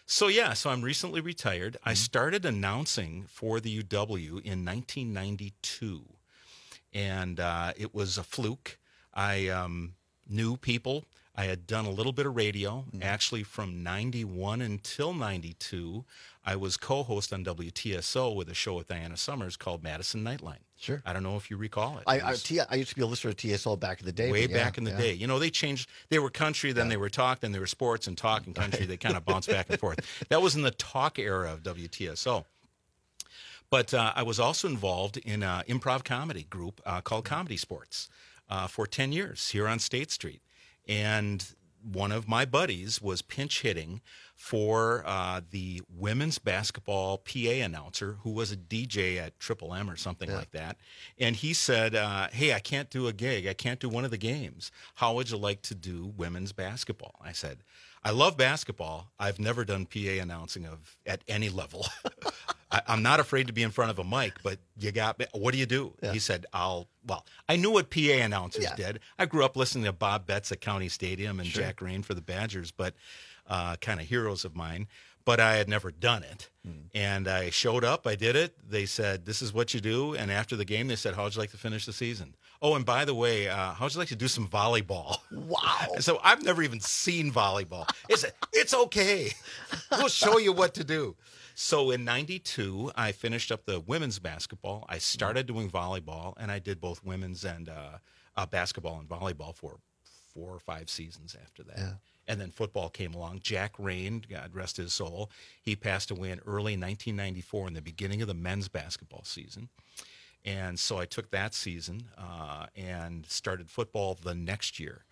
So I'm recently retired. I started announcing for the UW in 1992, and it was a fluke. I knew people. I had done a little bit of radio. Actually, from 91 until 92, I was co-host on WTSO with a show with Diana Summers called Madison Nightline.
Sure.
I don't know if you recall it.
I used to be a listener to TSO back in the day.
Way back in the day. You know, they changed. They were country, then they were talk, then they were sports, and talk and country. They kind of bounced back and forth. That was in the talk era of WTSO. But I was also involved in an improv comedy group called Comedy Sports for 10 years here on State Street. And one of my buddies was pinch hitting for the women's basketball PA announcer who was a DJ at Triple M or something like that. And he said, hey, I can't do a gig. I can't do one of the games. How would you like to do women's basketball? I said, I love basketball. I've never done PA announcing at any level. I'm not afraid to be in front of a mic, but what do you do? Yeah. He said, I knew what PA announcers did. I grew up listening to Bob Betts at County Stadium and Jack Rain for the Badgers, but kind of heroes of mine. But I had never done it. And I showed up. I did it. They said, this is what you do. And after the game, they said, how'd you like to finish the season? Oh, and by the way, how'd you like to do some volleyball?
Wow.
So I've never even seen volleyball. It's okay. We'll show you what to do. So in 92, I finished up the women's basketball. I started doing volleyball, and I did both women's and basketball and volleyball for 4 or 5 seasons after that. Yeah. And then football came along. Jack Rain, God rest his soul, he passed away in early 1994 in the beginning of the men's basketball season. And so I took that season and started football the next year.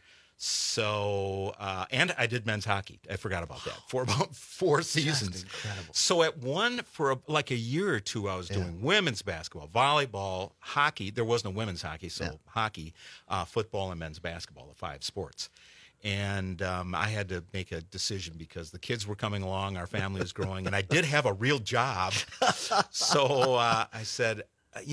So, and I did men's hockey. I forgot about that for about 4 seasons.
Incredible.
So for like a year or two, I was doing women's basketball, volleyball, hockey. There was no women's hockey, so hockey, football, and men's basketball, the 5 sports. And I had to make a decision because the kids were coming along, our family was growing, and I did have a real job. So I said,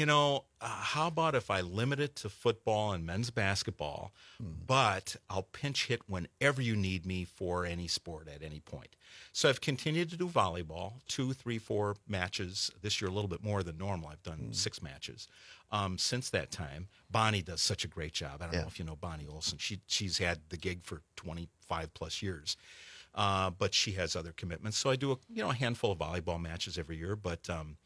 how about if I limit it to football and men's basketball, but I'll pinch hit whenever you need me for any sport at any point. So I've continued to do volleyball, 2, 3, 4 matches. This year a little bit more than normal. I've done 6 matches. Since that time, Bonnie does such a great job. I don't know if you know Bonnie Olson. She's had the gig for 25 plus years. But she has other commitments. So I do a handful of volleyball matches every year, but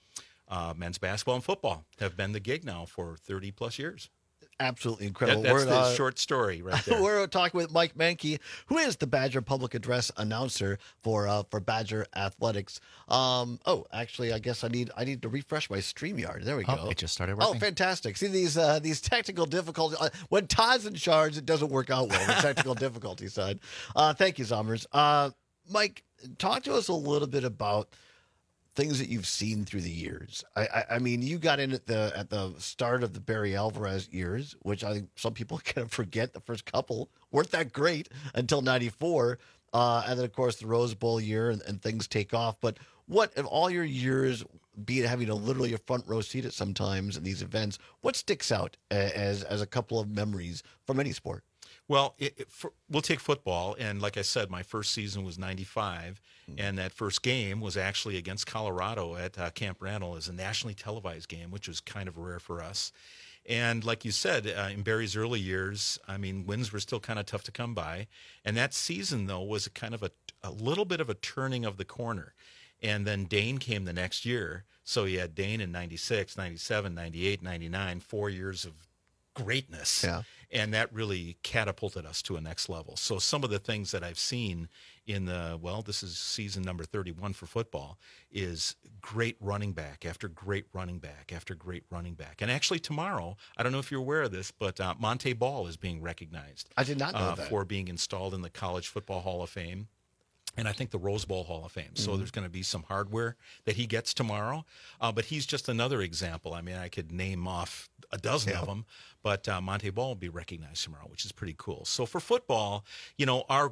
men's basketball and football have been the gig now for 30 plus years.
Absolutely incredible.
That's the short story right there.
We're talking with Mike Mahnke, who is the Badger Public Address announcer for Badger Athletics. Actually, I guess I need to refresh my StreamYard. There we go.
It just started working.
Oh, fantastic. See, these technical difficulties. When Todd's in charge, it doesn't work out well. The technical difficulty side. Thank you, Zommers. Mike, talk to us a little bit about things that you've seen through the years. I mean, you got in at the start of the Barry Alvarez years, which I think some people kind of forget. The first couple weren't that great until '94, and then of course the Rose Bowl year, and things take off. But what in all your years, be it having literally a front row seat at sometimes in these events, what sticks out as a couple of memories from any sport?
Well, we'll take football, and like I said, my first season was '95, and that first game was actually against Colorado at Camp Randall as a nationally televised game, which was kind of rare for us. And like you said, in Barry's early years, I mean, wins were still kind of tough to come by, and that season, though, was a kind of a little bit of a turning of the corner. And then Dane came the next year, so you had Dane in '96, '97, '98, '99, 4 years of greatness.
Yeah.
And that really catapulted us to a next level. So some of the things that I've seen in this is season number 31 for football, is great running back after great running back after great running back. And actually tomorrow, I don't know if you're aware of this, but Monte Ball is being recognized.
I did not know that.
For being installed in the College Football Hall of Fame. And I think the Rose Bowl Hall of Fame. So there's going to be some hardware that he gets tomorrow. But he's just another example. I mean, I could name off a dozen of them, but Monte Ball will be recognized tomorrow, which is pretty cool. So for football, our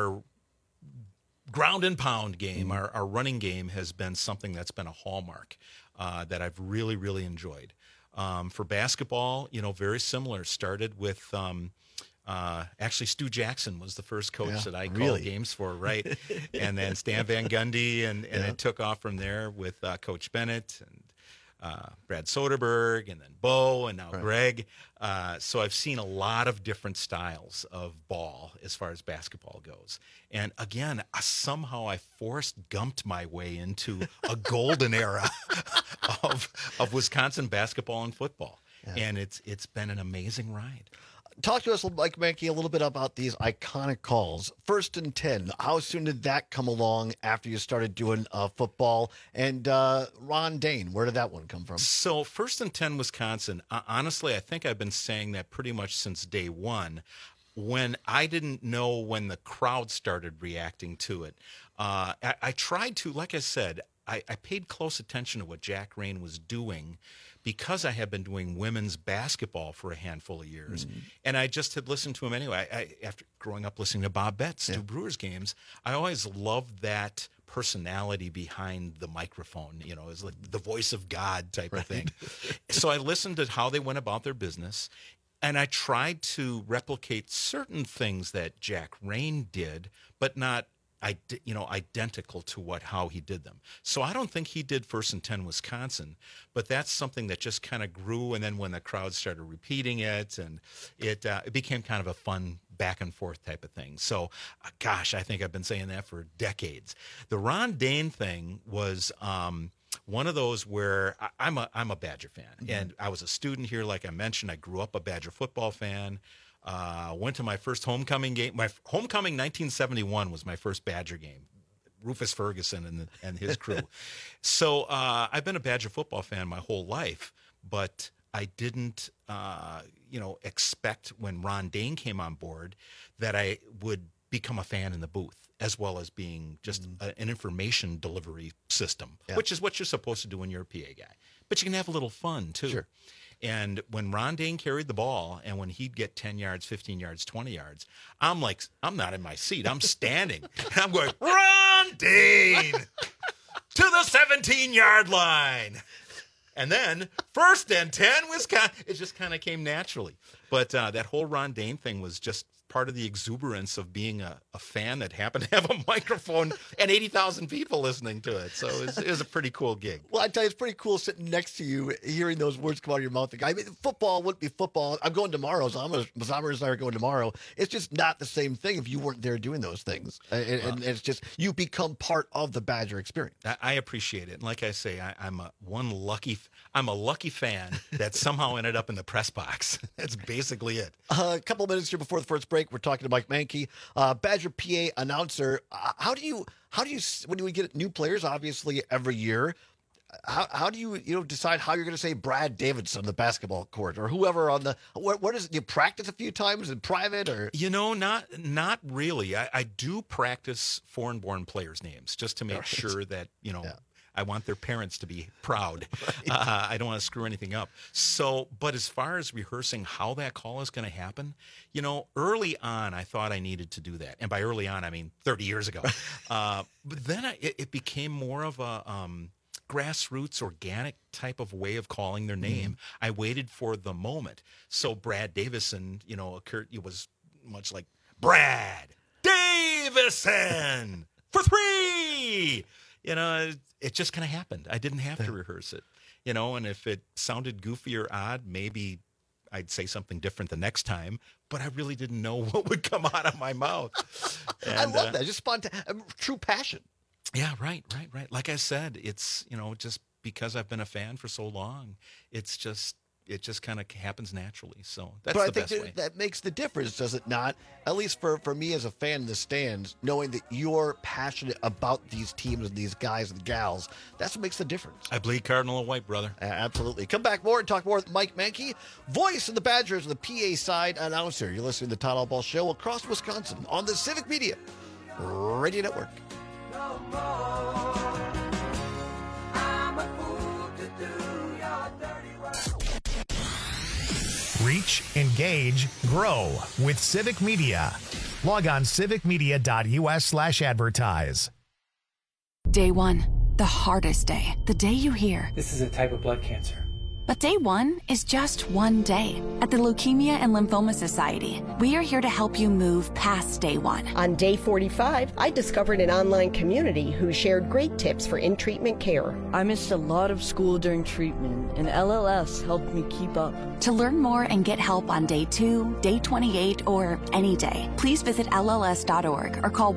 ground and pound game, our running game has been something that's been a hallmark that I've really, really enjoyed. For basketball, very similar. Started with Actually, Stu Jackson was the first coach that I called
really?
games for, right? And then Stan Van Gundy, and it took off from there with Coach Bennett and Brad Soderberg, and then Bo, and now Greg. So I've seen a lot of different styles of ball as far as basketball goes. And again, somehow I Forrest Gumped my way into a golden era of Wisconsin basketball and football. Yeah. And it's been an amazing ride.
Talk to us, Mike Mankey, a little bit about these iconic calls. 1st and 10, how soon did that come along after you started doing football? And Ron Dayne, where did that one come from?
So 1st and 10 Wisconsin, honestly, I think I've been saying that pretty much since day one, when I didn't know when the crowd started reacting to it. I tried to, like I said, I paid close attention to what Jack Rayne was doing, because I had been doing women's basketball for a handful of years. Mm-hmm. And I just had listened to him anyway. After growing up listening to Bob Betts do Brewers games, I always loved that personality behind the microphone. You know, it's like the voice of God type of thing. So I listened to how they went about their business, and I tried to replicate certain things that Jack Rayne did, but not identical to how he did them. So I don't think he did 1st and 10 Wisconsin, but that's something that just kind of grew. And then when the crowd started repeating it, and it became kind of a fun back and forth type of thing. So, gosh, I think I've been saying that for decades. The Ron Dayne thing was one of those where I'm a Badger fan, and I was a student here, like I mentioned. I grew up a Badger football fan. Went to my first homecoming game. My homecoming 1971 was my first Badger game. Rufus Ferguson and his crew. So I've been a Badger football fan my whole life, but I didn't expect when Ron Dayne came on board that I would become a fan in the booth, as well as being just an information delivery system, which is what you're supposed to do when you're a PA guy. But you can have a little fun too. Sure. And when Ron Dayne carried the ball, and when he'd get 10 yards, 15 yards, 20 yards, I'm not in my seat. I'm standing. I'm going, Ron Dayne to the 17-yard line. And then 1st and 10 Wisconsin. It just kind of came naturally. But that whole Ron Dayne thing was just part of the exuberance of being a fan that happened to have a microphone and 80,000 people listening to it. So it was a pretty cool gig.
Well, I tell you, it's pretty cool sitting next to you, hearing those words come out of your mouth. I mean, football wouldn't be football. I'm going tomorrow. Zamers and I are going tomorrow. It's just not the same thing if you weren't there doing those things. And it's just, you become part of the Badger experience.
I appreciate it. And like I say, I'm a lucky fan that somehow ended up in the press box. That's basically it.
A couple of minutes here before the first break, we're talking to Mike Mankey, Badger PA announcer. How do you when we get new players, obviously every year, how do you decide how you're going to say Brad Davidson on the basketball court, or whoever on the what is it? You practice a few times in private, or
not really. I do practice foreign-born players' names just to make sure that I want their parents to be proud. Right. I don't want to screw anything up. So, but as far as rehearsing how that call is going to happen, early on, I thought I needed to do that. And by early on, I mean 30 years ago. But then it became more of a grassroots, organic type of way of calling their name. I waited for the moment. So Brad Davison, occurred. It was much like Brad Davison for 3. It just kind of happened. I didn't have to rehearse it, and if it sounded goofy or odd, maybe I'd say something different the next time, but I really didn't know what would come out of my mouth. And,
I love that. Just true passion.
Yeah, right. Like I said, it's, just because I've been a fan for so long, it just kind of happens naturally. So that's the best way. But I think
that makes the difference, does it not? At least for me as a fan in the stands, knowing that you're passionate about these teams and these guys and gals, that's what makes the difference.
I bleed cardinal and white, brother.
Absolutely. Come back more and talk more with Mike Mankey, voice of the Badgers, the PA side announcer. You're listening to the Todd Allball Show across Wisconsin on the Civic Media Radio Network.
Reach, engage, grow with Civic Media. Log on civicmedia.us/advertise.
Day 1, the hardest day. The day you hear,
"This is a type of blood cancer.
But day one is just one day. At the Leukemia and Lymphoma Society, we are here to help you move past day one.
On day 45, I discovered an online community who shared great tips for in-treatment care.
I missed a lot of school during treatment, and LLS helped me keep up.
To learn more and get help on day 2, day 28, or any day, please visit LLS.org or call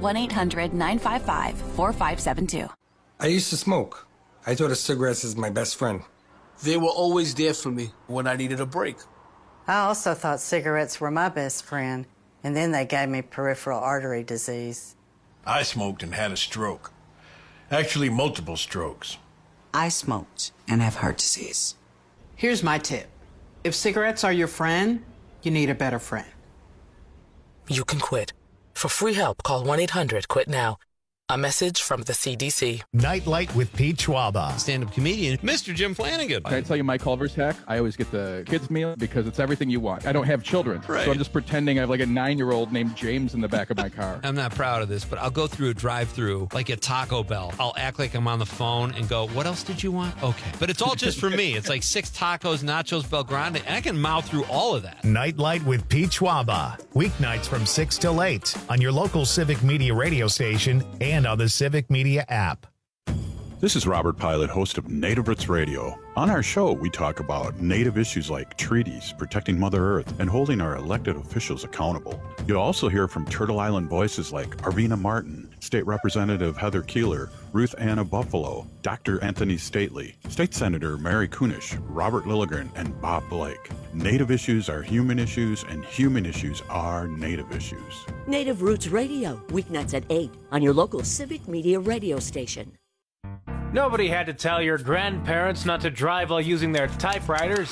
1-800-955-4572.
I used to smoke. I thought of cigarettes as my best friend.
They were always there for me when I needed a break.
I also thought cigarettes were my best friend, and then they gave me peripheral artery disease.
I smoked and had a stroke. Actually, multiple strokes.
I smoked and have heart disease. Here's my tip. If cigarettes are your friend, you need a better friend.
You can quit. For free help, call 1-800-QUIT-NOW. A message from the CDC.
Nightlight with Pete Schwaba.
Stand-up comedian, Mr. Jim Flanagan.
Can I tell you my Culver's hack? I always get the kids' meal because it's everything you want. I don't have children,
Right.
so I'm just pretending I have like a 9-year-old named James in the back of my car.
I'm not proud of this, but I'll go through a drive-through like at Taco Bell. I'll act like I'm on the phone and go, what else did you want? Okay. But it's all just for me. It's like 6 tacos, nachos, Belgrande, and I can mouth through all of that.
Nightlight with Pete Schwaba. Weeknights from 6 till 8 on your local Civic Media radio station and on the Civic Media app.
This is Robert Pilot, host of Native Roots Radio. On our show, we talk about Native issues like treaties, protecting Mother Earth, and holding our elected officials accountable. You'll also hear from Turtle Island voices like Arvina Martin, State Representative Heather Keeler, Ruth Anna Buffalo, Dr. Anthony Stately, State Senator Mary Kunish, Robert Lilligren, and Bob Blake. Native issues are human issues, and human issues are Native issues.
Native Roots Radio, weeknights at 8 on your local Civic Media radio station.
Nobody had to tell your grandparents not to drive while using their typewriters.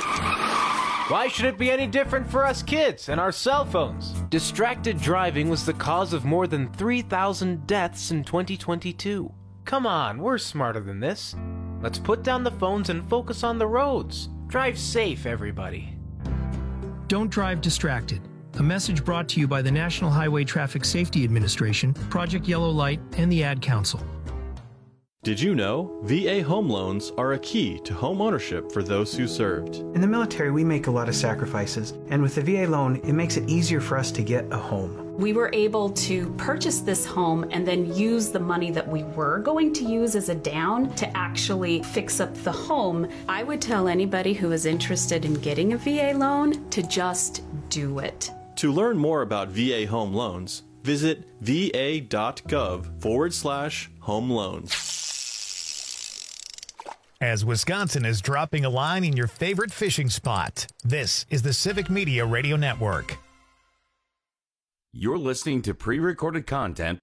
Why should it be any different for us kids and our cell phones? Distracted driving was the cause of more than 3,000 deaths in 2022. Come on, we're smarter than this. Let's put down the phones and focus on the roads. Drive safe, everybody.
Don't drive distracted. A message brought to you by the National Highway Traffic Safety Administration, Project Yellow Light, and the Ad Council.
Did you know VA home loans are a key to home ownership for those who served?
In the military, we make a lot of sacrifices, and with the VA loan, it makes it easier for us to get a home.
We were able to purchase this home and then use the money that we were going to use as a down to actually fix up the home. I would tell anybody who is interested in getting a VA loan to just do it.
To learn more about VA home loans, visit va.gov/home loans.
As Wisconsin is dropping a line in your favorite fishing spot, this is the Civic Media Radio Network.
You're listening to pre-recorded content.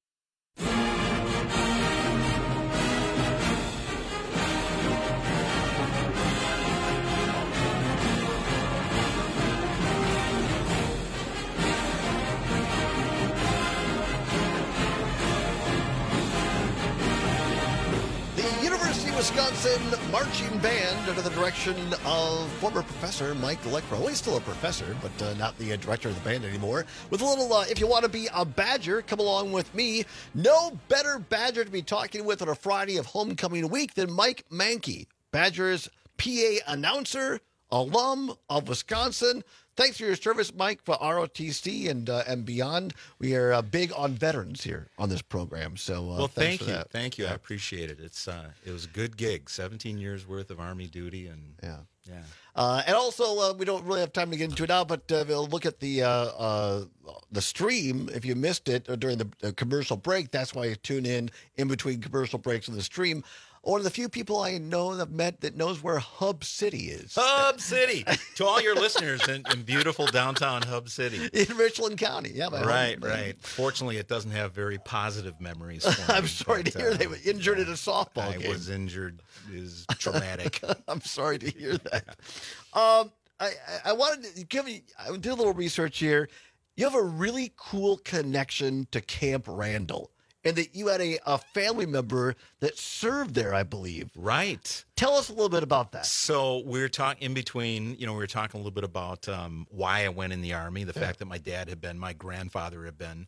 Wisconsin Marching Band under the direction of former professor Mike Leckro. Well, he's still a professor, but not the director of the band anymore. With a little, if you want to be a Badger, come along with me. No better Badger to be talking with on a Friday of homecoming week than Mike Mankey, Badger's PA announcer, alum of Wisconsin. Thanks for your service, Mike, for ROTC and beyond. We are big on veterans here on this program. So,
well,
thank
you.
That.
Thank you. I appreciate it. It was a good gig. 17 years worth of Army duty, and
and also we don't really have time to get into it now, but we'll look at the stream. If you missed it during the commercial break, that's why you tune in between commercial breaks in the stream. One of the few people I know that I've met that knows where Hub City is.
Hub City! To all your listeners in beautiful downtown Hub City.
In Richland County. Yeah,
right. Fortunately, it doesn't have very positive mememories for me.
I'm sorry to hear they were injured in a softball game.
I was injured. It was traumatic.
I'm sorry to hear that. I wanted to give you, I did a little research here. You have a really cool connection to Camp Randall. And that you had a family member that served there, I believe.
Right.
Tell us a little bit about that.
So we were talking in between, we were talking a little bit about why I went in the Army, the fact that my dad had been, my grandfather had been,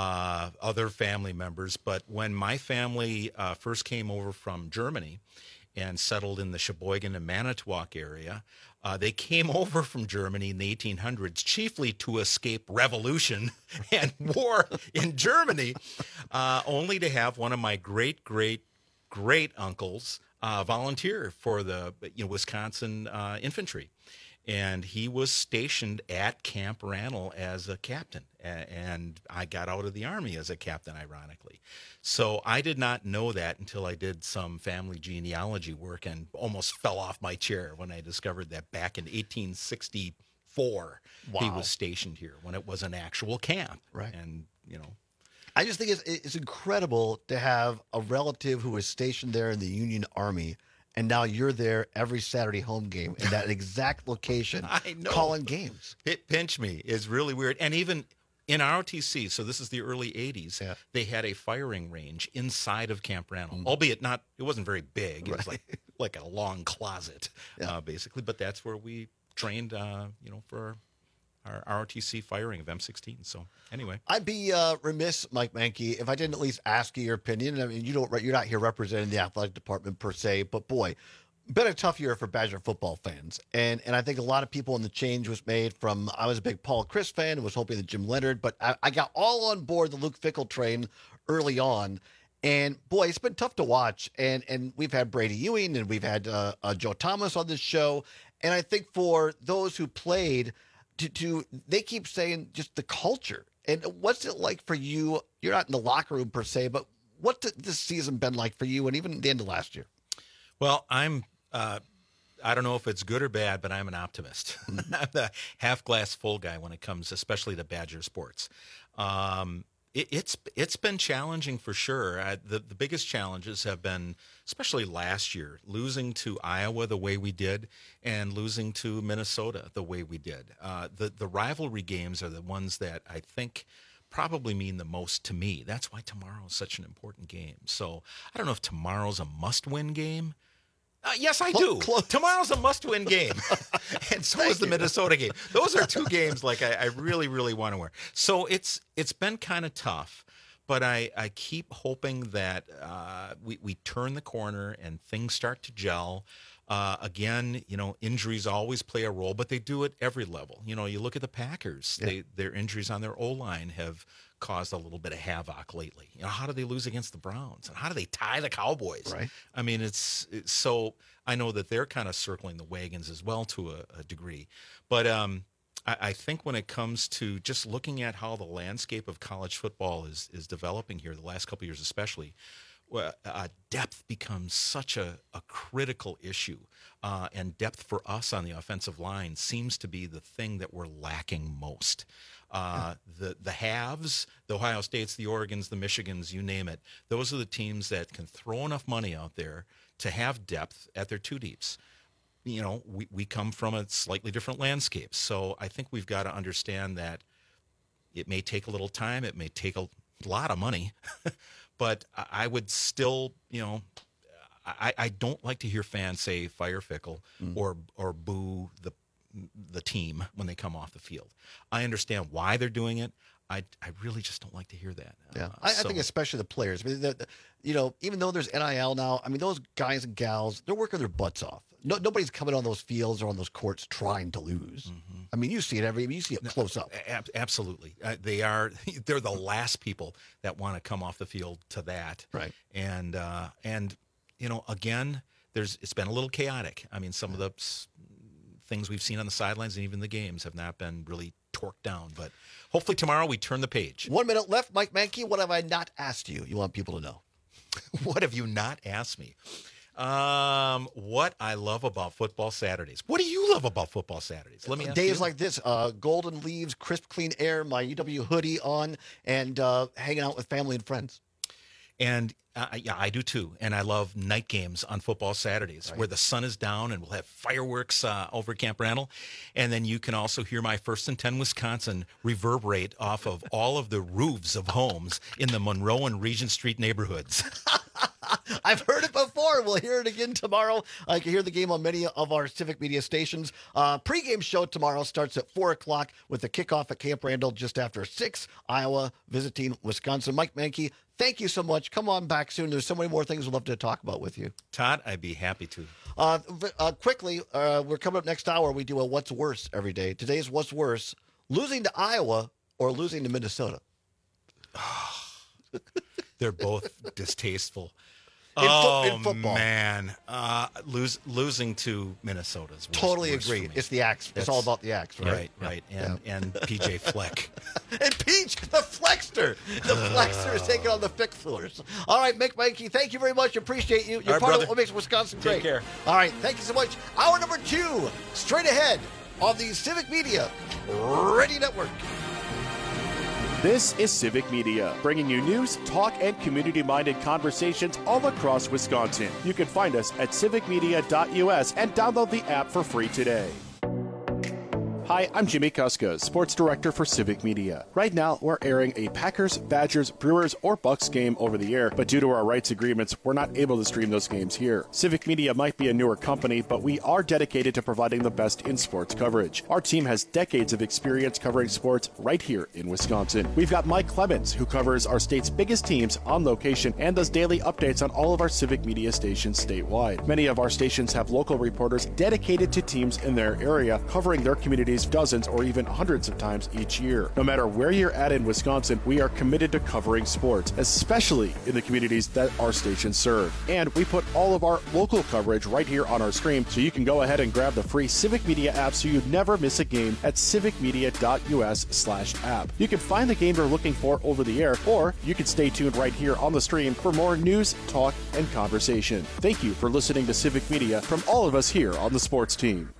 other family members. But when my family first came over from Germany, and settled in the Sheboygan and Manitowoc area. They came over from Germany in the 1800s, chiefly to escape revolution and war in Germany, only to have one of my great uncles volunteer for the Wisconsin infantry. And he was stationed at Camp Randall as a captain. And I got out of the Army as a captain, ironically. So I did not know that until I did some family genealogy work and almost fell off my chair when I discovered that back in 1864, he was stationed here when it was an actual camp.
Right.
And,
I just think it's incredible to have a relative who was stationed there in the Union Army, and now you're there every Saturday home game in that exact location calling games.
Pinch me is really weird. And even in ROTC, so this is the early 80s, they had a firing range inside of Camp Randall, albeit it wasn't very big. It was like a long closet, basically. But that's where we trained, for our ROTC firing of M16. So anyway,
I'd be remiss, Mike Mankey, if I didn't at least ask you your opinion. I mean, you're not here representing the athletic department per se, but boy, been a tough year for Badger football fans, and I think a lot of people in the change was made from. I was a big Paul Chryst fan and was hoping that Jim Leonard, but I got all on board the Luke Fickell train early on. And boy, it's been tough to watch. And we've had Brady Ewing and we've had Joe Thomas on this show, and I think for those who played. They keep saying just the culture. And what's it like for you? You're not in the locker room per se, but what's this season been like for you and even the end of last year?
Well, I don't know if it's good or bad, but I'm an optimist. I'm the half glass full guy when it comes, especially to Badger sports. It's been challenging for sure. The biggest challenges have been, especially last year, losing to Iowa the way we did and losing to Minnesota the way we did. The rivalry games are the ones that I think probably mean the most to me. That's why tomorrow is such an important game. So I don't know if tomorrow's a must-win game. Yes, I do. Tomorrow's a must-win game, and so is the Minnesota game. Those are two games I really, really want to win. So it's been kind of tough, but I keep hoping that we turn the corner and things start to gel. Again, injuries always play a role, but they do at every level. You look at the Packers; their injuries on their O-line have caused a little bit of havoc lately. How do they lose against the Browns? And how do they tie the Cowboys?
Right.
I mean, it's so I know that they're kind of circling the wagons as well to a degree. But I think when it comes to just looking at how the landscape of college football is developing here, the last couple of years especially, depth becomes such a critical issue. And depth for us on the offensive line seems to be the thing that we're lacking most. The halves, the Ohio States, the Oregons, the Michigans, you name it, those are the teams that can throw enough money out there to have depth at their two deeps. We come from a slightly different landscape. So I think we've got to understand that it may take a little time. It may take a lot of money. But I would still, I don't like to hear fans say fire Fickell or boo the team when they come off the field. I understand why they're doing it. I really just don't like to hear that.
Yeah, I think especially the players. I mean, even though there's NIL now, I mean, those guys and gals, they're working their butts off. Nobody's coming on those fields or on those courts trying to lose. Mm-hmm. I mean, you see it you see it close up.
Absolutely, they're the last people that want to come off the field to that.
Right.
And again, it's been a little chaotic. I mean, some of the things we've seen on the sidelines and even the games have not been really torqued down. But hopefully tomorrow we turn the page.
1 minute left. Mike Mankey, what have I not asked you? You want people to know.
What have you not asked me? What I love about football Saturdays. What do you love about football Saturdays? Let me ask
Days
you.
like this, golden leaves, crisp, clean air, my UW hoodie on, and hanging out with family and friends.
And I do too. And I love night games on football Saturdays where the sun is down and we'll have fireworks over Camp Randall. And then you can also hear my First and 10 Wisconsin reverberate off of all of the roofs of homes in the Monroe and Regent Street neighborhoods.
I've heard it before. We'll hear it again tomorrow. I can hear the game on many of our Civic Media stations. Pre-game show tomorrow starts at 4 o'clock with the kickoff at Camp Randall just after 6. Iowa visiting Wisconsin. Mike Mankey, thank you so much. Come on back soon. There's so many more things we'd love to talk about with you.
Todd, I'd be happy to.
Quickly, we're coming up next hour. We do a What's Worse every day. Today's What's Worse, losing to Iowa or losing to Minnesota?
They're both distasteful.
In football.
Man. Losing to Minnesota's
totally agree. It's the Axe. It's all about the Axe, right?
Right. And PJ Fleck.
And Peach, the Flexter. The Flexter is taking on the Fixlers. All right, Mick Mankey, thank you very much. Appreciate you. You're part of what makes Wisconsin great.
Take care.
All right, thank you so much. Hour number 2, straight ahead on the Civic Media Radio Network.
This is Civic Media, bringing you news, talk, and community-minded conversations all across Wisconsin. You can find us at civicmedia.us and download the app for free today. Hi, I'm Jimmy Kuska, Sports Director for Civic Media. Right now, we're airing a Packers, Badgers, Brewers, or Bucks game over the air, but due to our rights agreements, we're not able to stream those games here. Civic Media might be a newer company, but we are dedicated to providing the best in sports coverage. Our team has decades of experience covering sports right here in Wisconsin. We've got Mike Clemens, who covers our state's biggest teams on location and does daily updates on all of our Civic Media stations statewide. Many of our stations have local reporters dedicated to teams in their area, covering their communities dozens or even hundreds of times each year. No matter where you're at in Wisconsin, we are committed to covering sports, especially in the communities that our stations serve. And we put all of our local coverage right here on our stream, so you can go ahead and grab the free Civic Media app so you never miss a game at civicmedia.us/app. You can find the game you're looking for over the air, or you can stay tuned right here on the stream for more news, talk, and conversation. Thank you for listening to Civic Media from all of us here on the sports team.